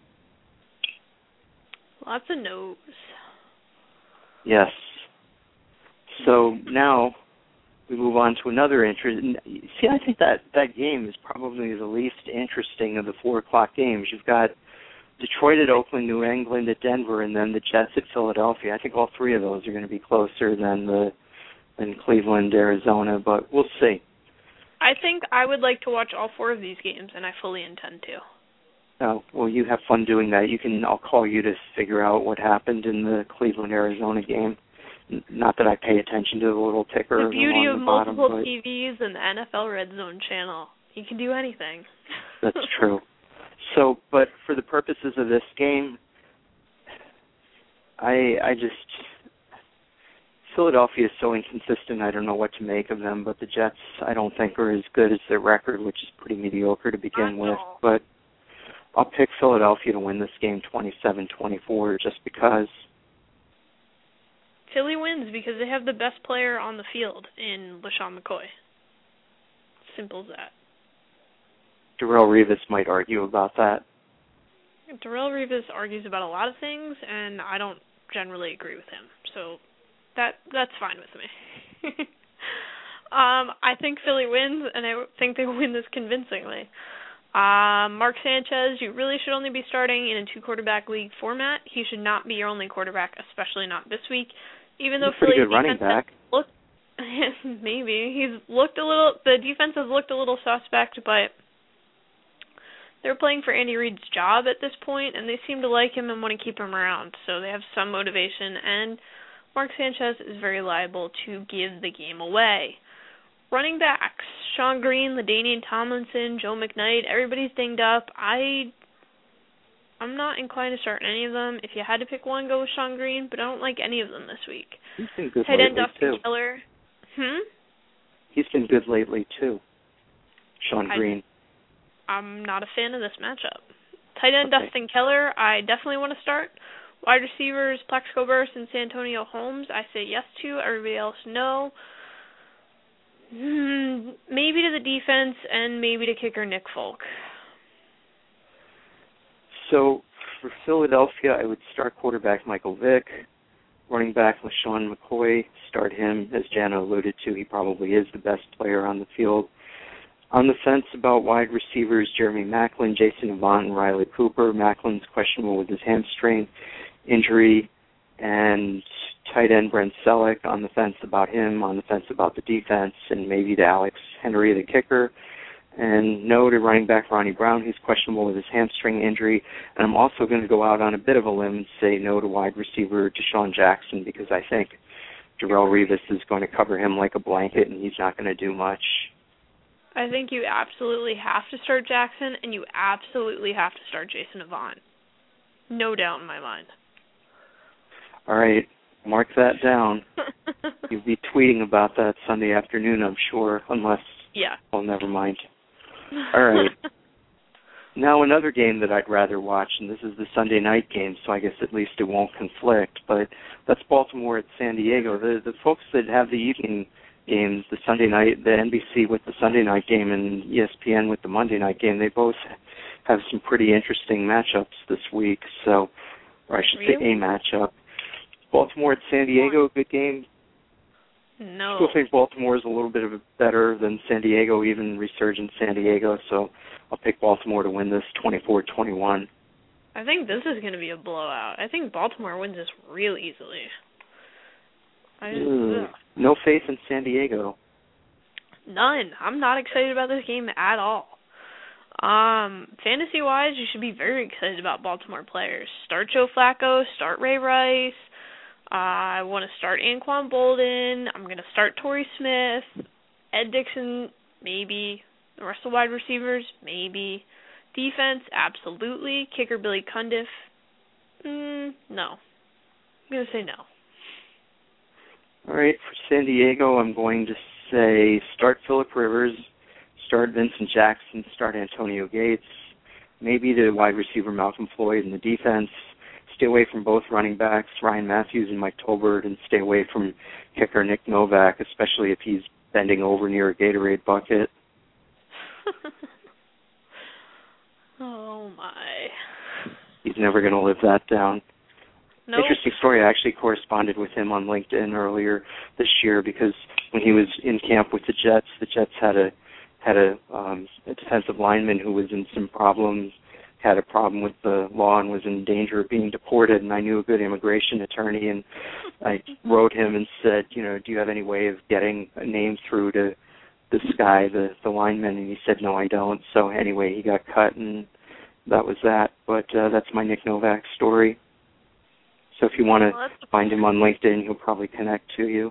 Speaker 3: Lots of no's.
Speaker 2: Yes. So now we move on to another interest. See, I think that game is probably the least interesting of the 4 o'clock games. You've got Detroit at Oakland, New England at Denver, and then the Jets at Philadelphia. I think all three of those are going to be closer than Cleveland, Arizona, but we'll see.
Speaker 3: I think I would like to watch all 4 of these games, and I fully intend to.
Speaker 2: Oh, well, you have fun doing that. I'll call you to figure out what happened in the Cleveland-Arizona game. Not that I pay attention to the little ticker.
Speaker 3: The beauty
Speaker 2: of
Speaker 3: multiple TVs and the NFL Red Zone channel. You can do anything.
Speaker 2: That's true. So, but for the purposes of this game, Philadelphia is so inconsistent, I don't know what to make of them, but the Jets, I don't think, are as good as their record, which is pretty mediocre to begin with. But I'll pick Philadelphia to win this game 27-24 just because.
Speaker 3: Philly wins because they have the best player on the field in LaShawn McCoy. Simple as that.
Speaker 2: Darrelle Revis might argue about that.
Speaker 3: Darrelle Revis argues about a lot of things, and I don't generally agree with him. So that's fine with me. I think Philly wins, and I think they win this convincingly. Mark Sanchez, you really should only be starting in a 2-quarterback league format. He should not be your only quarterback, especially not this week. Even though
Speaker 2: Philly's
Speaker 3: Philly's
Speaker 2: good running back.
Speaker 3: Maybe the defense has looked a little suspect, but they're playing for Andy Reid's job at this point, and they seem to like him and want to keep him around, so they have some motivation, and Mark Sanchez is very liable to give the game away. Running backs, Sean Green, LaDainian Tomlinson, Joe McKnight, everybody's dinged up. I'm not inclined to start any of them. If you had to pick one, go with Sean Green, but I don't like any of them this week.
Speaker 2: He's been good
Speaker 3: Tight end
Speaker 2: lately,
Speaker 3: Dustin
Speaker 2: too.
Speaker 3: Keller.
Speaker 2: He's been good lately, too. Sean Green.
Speaker 3: I'm not a fan of this matchup. Tight end Dustin Keller, I definitely want to start. Wide receivers, Plaxico Burress and Santonio Holmes, I say yes to. Everybody else, no. Maybe to the defense and maybe to kicker Nick Folk.
Speaker 2: So for Philadelphia, I would start quarterback Michael Vick. Running back LaShawn McCoy, start him. As Jana alluded to, he probably is the best player on the field. On the fence about wide receivers, Jeremy Maclin, Jason Avant, and Riley Cooper. Macklin's questionable with his hamstring injury. And tight end Brent Selleck, on the fence about him, on the fence about the defense, and maybe to Alex Henry, the kicker. And no to running back Ronnie Brown, who's questionable with his hamstring injury. And I'm also going to go out on a bit of a limb and say no to wide receiver Deshaun Jackson, because I think Darrelle Revis is going to cover him like a blanket, and he's not going to do much.
Speaker 3: I think you absolutely have to start Jackson, and you absolutely have to start Jason Avant. No doubt in my mind.
Speaker 2: All right, mark that down. You'll be tweeting about that Sunday afternoon, I'm sure, unless...
Speaker 3: Yeah.
Speaker 2: Oh, never mind. All right. Now another game that I'd rather watch, and this is the Sunday night game, so I guess at least it won't conflict, but that's Baltimore at San Diego. The folks that have the evening games, the Sunday night, the NBC with the Sunday night game and ESPN with the Monday night game, they both have some pretty interesting matchups this week, so, or I should say a matchup. Baltimore at San Diego, good game.
Speaker 3: No.
Speaker 2: I still think Baltimore is a little bit better than San Diego, even resurgent San Diego, so I'll pick Baltimore to win this 24-21.
Speaker 3: I think this is going to be a blowout. I think Baltimore wins this real easily.
Speaker 2: No faith in San Diego.
Speaker 3: None. I'm not excited about this game at all. Fantasy-wise, you should be very excited about Baltimore players. Start Joe Flacco, start Ray Rice. I want to start Anquan Bolden. I'm going to start Torrey Smith. Ed Dixon, maybe. The rest of the wide receivers, maybe. Defense, absolutely. Kicker Billy Cundiff, no. I'm going to say no.
Speaker 2: All right, for San Diego, I'm going to say start Phillip Rivers, start Vincent Jackson, start Antonio Gates, maybe the wide receiver Malcolm Floyd in the defense. Stay away from both running backs, Ryan Matthews and Mike Tolbert, and stay away from kicker Nick Novak, especially if he's bending over near a Gatorade bucket.
Speaker 3: Oh, my.
Speaker 2: He's never going to live that down.
Speaker 3: Nope.
Speaker 2: Interesting story. I actually corresponded with him on LinkedIn earlier this year because when he was in camp with the Jets had a defensive lineman who was in some problems, had a problem with the law and was in danger of being deported, and I knew a good immigration attorney, and I wrote him and said, do you have any way of getting a name through to this guy, the lineman? And he said, no, I don't. So anyway, he got cut, and that was that. But that's my Nick Novak story. So if you want to find him on LinkedIn, he'll probably connect to you.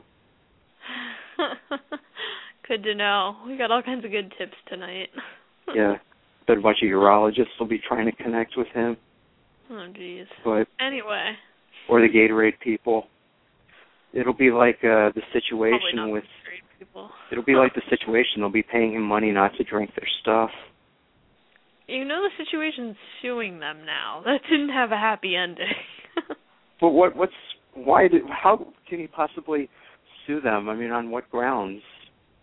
Speaker 3: Good to know. We got all kinds of good tips tonight.
Speaker 2: Yeah. But a bunch of urologists will be trying to connect with him.
Speaker 3: Oh, geez.
Speaker 2: But
Speaker 3: anyway.
Speaker 2: Or the Gatorade people. It'll be like the situation with... It'll be like the situation. They'll be paying him money not to drink their stuff.
Speaker 3: The situation's suing them now. That didn't have a happy ending.
Speaker 2: But how can he possibly sue them? I mean, on what grounds?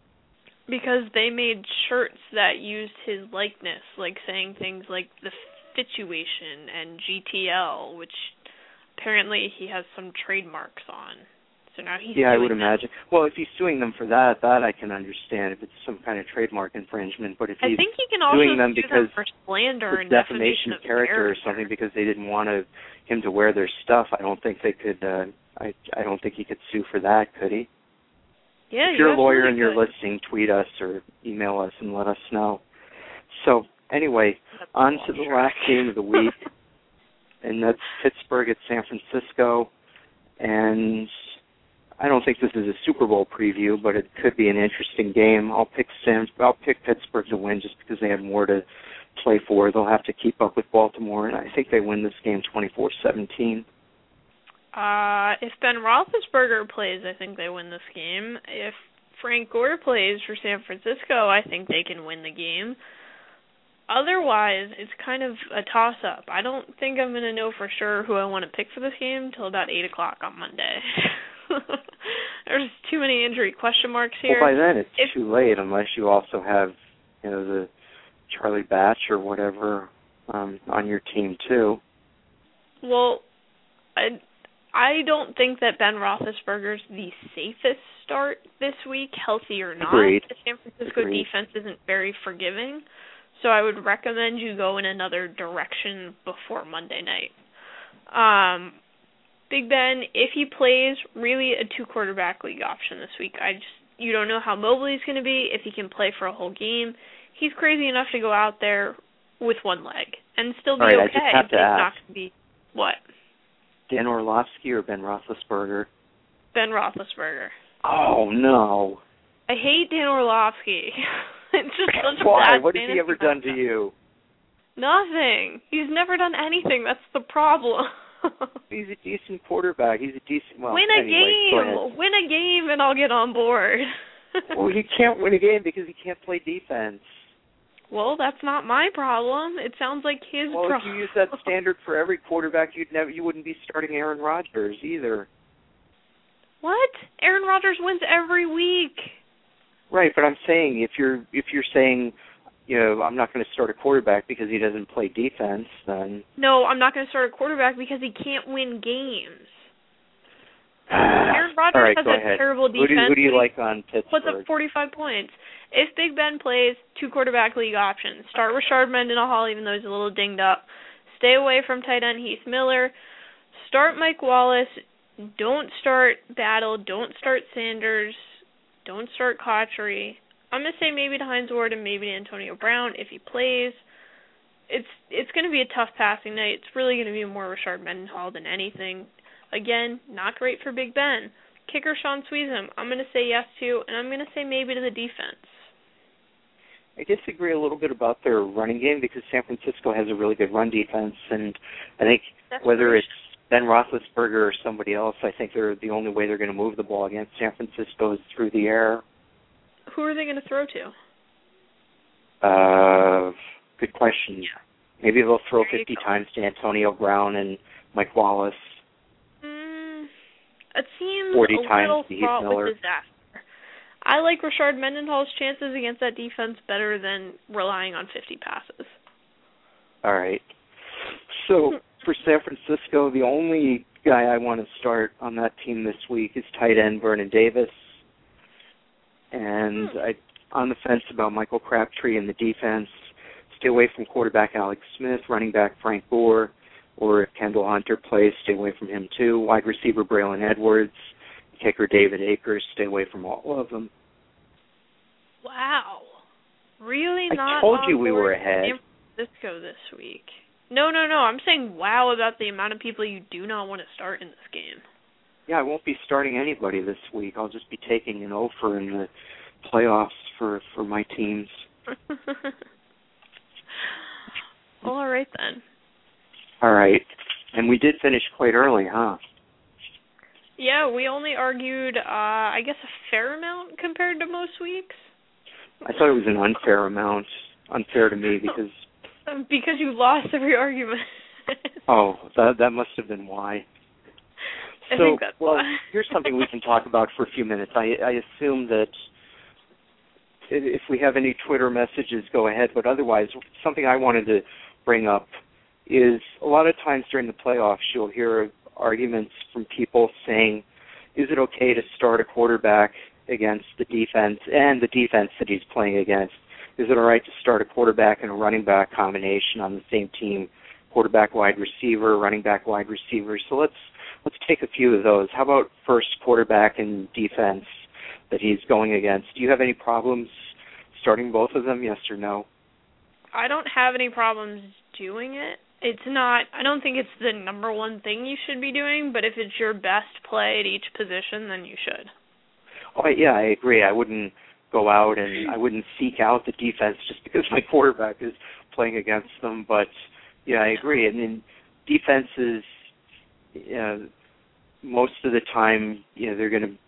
Speaker 2: Because
Speaker 3: they made shirts that used his likeness, like saying things like the Situation and GTL, which apparently he has some trademarks on. So now he's
Speaker 2: I would
Speaker 3: them.
Speaker 2: imagine. Well, if he's suing them for that I can understand if it's some kind of trademark infringement. But if he's
Speaker 3: think he can also
Speaker 2: suing them
Speaker 3: sue
Speaker 2: because
Speaker 3: for slander and
Speaker 2: defamation of character or something because they didn't want him to wear their stuff, I don't think they could. I don't think he could sue for that, could he?
Speaker 3: Yeah,
Speaker 2: if you're a lawyer and you're
Speaker 3: could.
Speaker 2: listening, tweet us or email us and let us know. So anyway, on to the last game of the week, and that's Pittsburgh at San Francisco. And I don't think this is a Super Bowl preview, but it could be an interesting game. I'll pick Pittsburgh to win just because they have more to play for. They'll have to keep up with Baltimore, and I think they win this game 24-17.
Speaker 3: If Ben Roethlisberger plays, I think they win this game. If Frank Gore plays for San Francisco, I think they can win the game. Otherwise, it's kind of a toss-up. I don't think I'm going to know for sure who I want to pick for this game until about 8 o'clock on Monday. There's too many injury question marks here.
Speaker 2: Well, by then it's too late unless you also have, the Charlie Batch or whatever on your team too.
Speaker 3: Well, I don't think that Ben Roethlisberger's the safest start this week, healthy or not.
Speaker 2: Agreed.
Speaker 3: The San Francisco defense isn't very forgiving, so I would recommend you go in another direction before Monday night. Big Ben, if he plays, really a 2-quarterback league option this week. You don't know how mobile he's going to be, if he can play for a whole game. He's crazy enough to go out there with one leg and still be
Speaker 2: okay.
Speaker 3: I
Speaker 2: just have to ask.
Speaker 3: Not going to be what?
Speaker 2: Dan Orlovsky or Ben Roethlisberger?
Speaker 3: Ben Roethlisberger.
Speaker 2: Oh no!
Speaker 3: I hate Dan Orlovsky. It's just such a
Speaker 2: Why?
Speaker 3: bad
Speaker 2: What has he ever done to you?
Speaker 3: Nothing. He's never done anything. That's the problem.
Speaker 2: He's a decent quarterback. He's a decent. Well,
Speaker 3: win a game. Win a game, and I'll get on board.
Speaker 2: Well, he can't win a game because he can't play defense.
Speaker 3: Well, that's not my problem. It sounds like his problem.
Speaker 2: Well, if you use that standard for every quarterback, you wouldn't be starting Aaron Rodgers either.
Speaker 3: What? Aaron Rodgers wins every week.
Speaker 2: Right, but I'm saying if you're saying, I'm not going to start a quarterback because he doesn't play defense, then
Speaker 3: no, I'm not going to start a quarterback because he can't win games. Aaron Rodgers
Speaker 2: right,
Speaker 3: has
Speaker 2: a
Speaker 3: terrible defense.
Speaker 2: Who do you like on Pittsburgh?
Speaker 3: Puts up 45 points. If Big Ben plays, 2-quarterback league options. Start Rashard Mendenhall, even though he's a little dinged up. Stay away from tight end Heath Miller. Start Mike Wallace. Don't start Battle. Don't start Sanders. Don't start Cotchery. I'm going to say maybe to Hines Ward and maybe to Antonio Brown if he plays. It's going to be a tough passing night. It's really going to be more Rashard Mendenhall than anything. Again, not great for Big Ben. Kicker Sean Sweezum, I'm going to say yes to, and I'm going to say maybe to the defense.
Speaker 2: I disagree a little bit about their running game because San Francisco has a really good run defense, and I think whether it's Ben Roethlisberger or somebody else, I think the only way they're going to move the ball against San Francisco is through the air.
Speaker 3: Who are they going to throw to?
Speaker 2: Good question. Maybe they'll throw 50 times to Antonio Brown and Mike Wallace.
Speaker 3: It seems
Speaker 2: 40
Speaker 3: a
Speaker 2: times
Speaker 3: little
Speaker 2: to Heath
Speaker 3: fraught
Speaker 2: Miller.
Speaker 3: with disaster. I like Rashard Mendenhall's chances against that defense better than relying on 50 passes.
Speaker 2: All right. So for San Francisco, the only guy I want to start on that team this week is tight end Vernon Davis. And I'm on the fence about Michael Crabtree and the defense. Stay away from quarterback Alex Smith, running back Frank Gore, or if Kendall Hunter plays, stay away from him too. Wide receiver Braylon Edwards, kicker David Akers, stay away from all of them.
Speaker 3: Wow. Really
Speaker 2: I
Speaker 3: not
Speaker 2: told
Speaker 3: on
Speaker 2: you we
Speaker 3: board
Speaker 2: were ahead.
Speaker 3: San Francisco this week. No. I'm saying wow about the amount of people you do not want to start in this game.
Speaker 2: Yeah, I won't be starting anybody this week. I'll just be taking an offer in the playoffs for my teams.
Speaker 3: Well, all right then.
Speaker 2: All right. And we did finish quite early, huh?
Speaker 3: Yeah, we only argued, I guess, a fair amount compared to most weeks.
Speaker 2: I thought it was an unfair amount. Unfair to me because...
Speaker 3: Because you lost every argument.
Speaker 2: Oh, that must have been why.
Speaker 3: I think that's why.
Speaker 2: Here's something we can talk about for a few minutes. I assume that if we have any Twitter messages, go ahead. But otherwise, something I wanted to bring up is a lot of times during the playoffs you'll hear arguments from people saying, is it okay to start a quarterback against the defense and the defense that he's playing against? Is it all right to start a quarterback and a running back combination on the same team, quarterback, wide receiver, running back, wide receiver? So let's take a few of those. How about first quarterback and defense that he's going against? Do you have any problems starting both of them, yes or no?
Speaker 3: I don't have any problems doing it. It's not, I don't think it's the number one thing you should be doing, but if it's your best play at each position, then you should.
Speaker 2: Oh, yeah, I agree. I wouldn't go out and I wouldn't seek out the defense just because my quarterback is playing against them. But, yeah, I agree. I mean, defenses, most of the time, they're going to,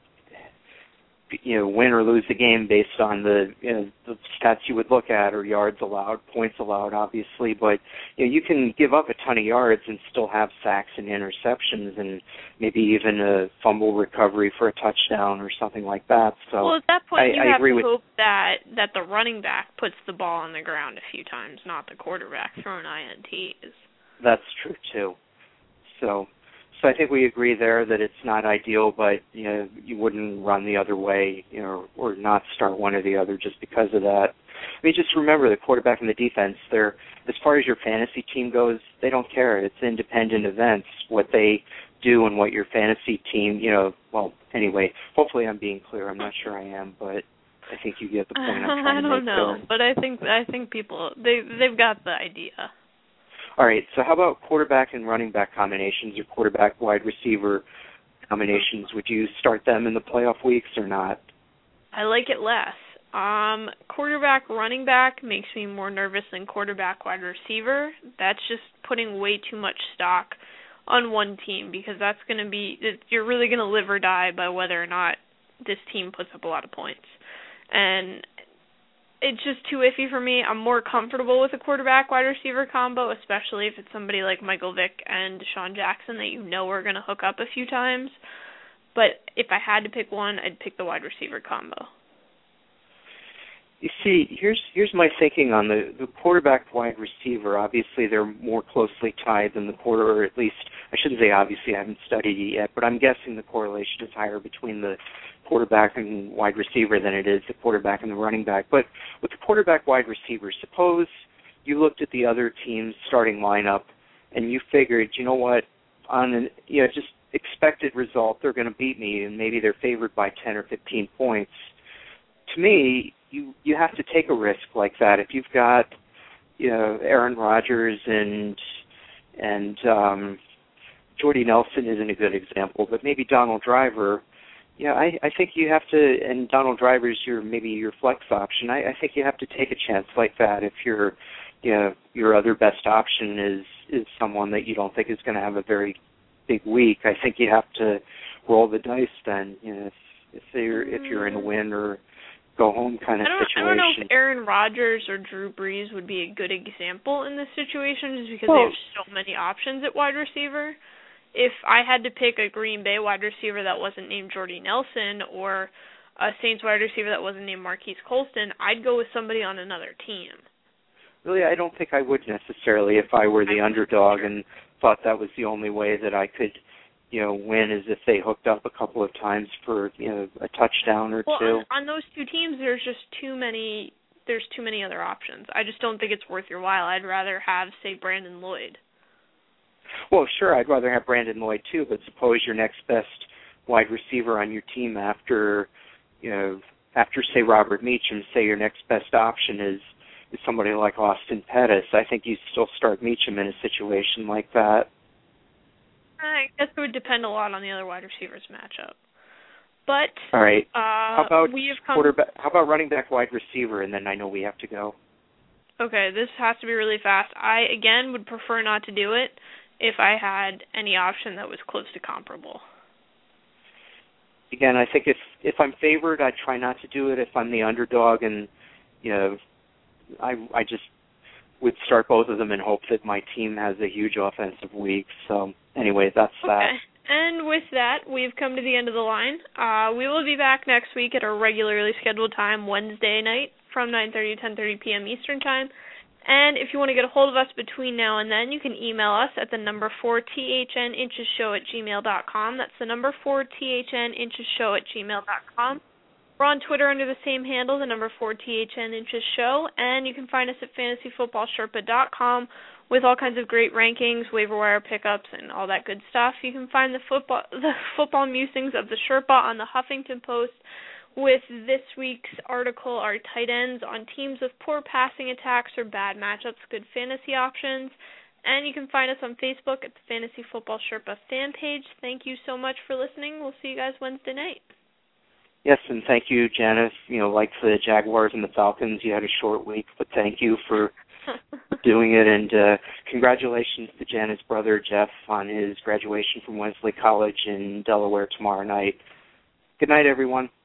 Speaker 2: win or lose the game based on the stats you would look at, or yards allowed, points allowed, obviously. But you can give up a ton of yards and still have sacks and interceptions, and maybe even a fumble recovery for a touchdown or something like that. So,
Speaker 3: well, at that point, you have to hope that the running back puts the ball on the ground a few times, not the quarterback throwing INTs.
Speaker 2: That's true too. So I think we agree there that it's not ideal, but you wouldn't run the other way, or not start one or the other just because of that. I mean, just remember the quarterback and the defense. They're, as far as your fantasy team goes, they don't care. It's independent events. What they do and what your fantasy team, well, anyway. Hopefully, I'm being clear. I'm not sure I am, but I think you get the point I'm trying to make.
Speaker 3: I don't know, but I think people they've got the idea.
Speaker 2: All right, so how about quarterback and running back combinations, or quarterback wide receiver combinations? Would you start them in the playoff weeks or not?
Speaker 3: I like it less. Quarterback running back makes me more nervous than quarterback wide receiver. That's just putting way too much stock on one team, because that's going to be, you're really going to live or die by whether or not this team puts up a lot of points. And it's just too iffy for me. I'm more comfortable with a quarterback-wide receiver combo, especially if it's somebody like Michael Vick and Deshaun Jackson that are going to hook up a few times. But if I had to pick one, I'd pick the wide receiver combo.
Speaker 2: You see, here's my thinking on the quarterback-wide receiver. Obviously, they're more closely tied than the quarter, or at least, I shouldn't say obviously, I haven't studied it yet, but I'm guessing the correlation is higher between the quarterback and wide receiver than it is the quarterback and the running back. But with the quarterback wide receiver, suppose you looked at the other team's starting lineup and you figured, you know what, on just expected result, they're going to beat me, and maybe they're favored by 10 or 15 points. To me, you have to take a risk like that. If you've got Aaron Rodgers and Jordy Nelson isn't a good example, but maybe Donald Driver. Yeah, I think you have to, and Donald Driver's maybe your flex option. I think you have to take a chance like that if your other best option is someone that you don't think is going to have a very big week. I think you have to roll the dice then. If you're in a win or go home kind of situation.
Speaker 3: I don't know if Aaron Rodgers or Drew Brees would be a good example in this situation, just because they have so many options at wide receiver. If I had to pick a Green Bay wide receiver that wasn't named Jordy Nelson, or a Saints wide receiver that wasn't named Marquise Colston, I'd go with somebody on another team.
Speaker 2: Really, I don't think I would necessarily if I were the underdog and thought that was the only way that I could, win, is if they hooked up a couple of times for, a touchdown or two.
Speaker 3: On those two teams, there's just too many other options. I just don't think it's worth your while. I'd rather have, say, Brandon Lloyd.
Speaker 2: Well, sure, I'd rather have Brandon Lloyd too, but suppose your next best wide receiver on your team after say Robert Meacham, say your next best option is somebody like Austin Pettis. I think you still start Meacham in a situation like that.
Speaker 3: I guess it would depend a lot on the other wide receivers matchup. But
Speaker 2: all right, how about running back, wide receiver, and then I know we have to go.
Speaker 3: Okay, this has to be really fast. I again would prefer not to do it if I had any option that was close to comparable.
Speaker 2: Again, I think if I'm favored, I try not to do it. If I'm the underdog, and I just would start both of them and hope that my team has a huge offensive week. So anyway, that's that.
Speaker 3: Okay. And with that, we've come to the end of the line. We will be back next week at our regularly scheduled time, Wednesday night, from 9:30 to 10:30 p.m. Eastern Time. And if you want to get a hold of us between now and then, you can email us at the number 4thninchesshow@gmail.com. That's the number 4thninchesshow@gmail.com. We're on Twitter under the same handle, the number 4thninchesshow, and you can find us at fantasyfootballsherpa.com with all kinds of great rankings, waiver wire pickups, and all that good stuff. You can find the football musings of the Sherpa on the Huffington Post, with this week's article, our tight ends on teams with poor passing attacks or bad matchups, good fantasy options. And you can find us on Facebook at the Fantasy Football Sherpa fan page. Thank you so much for listening. We'll see you guys Wednesday night.
Speaker 2: Yes, and thank you, Janice. Like the Jaguars and the Falcons, you had a short week, but thank you for doing it. And congratulations to Janice's brother, Jeff, on his graduation from Wesley College in Delaware tomorrow night. Good night, everyone.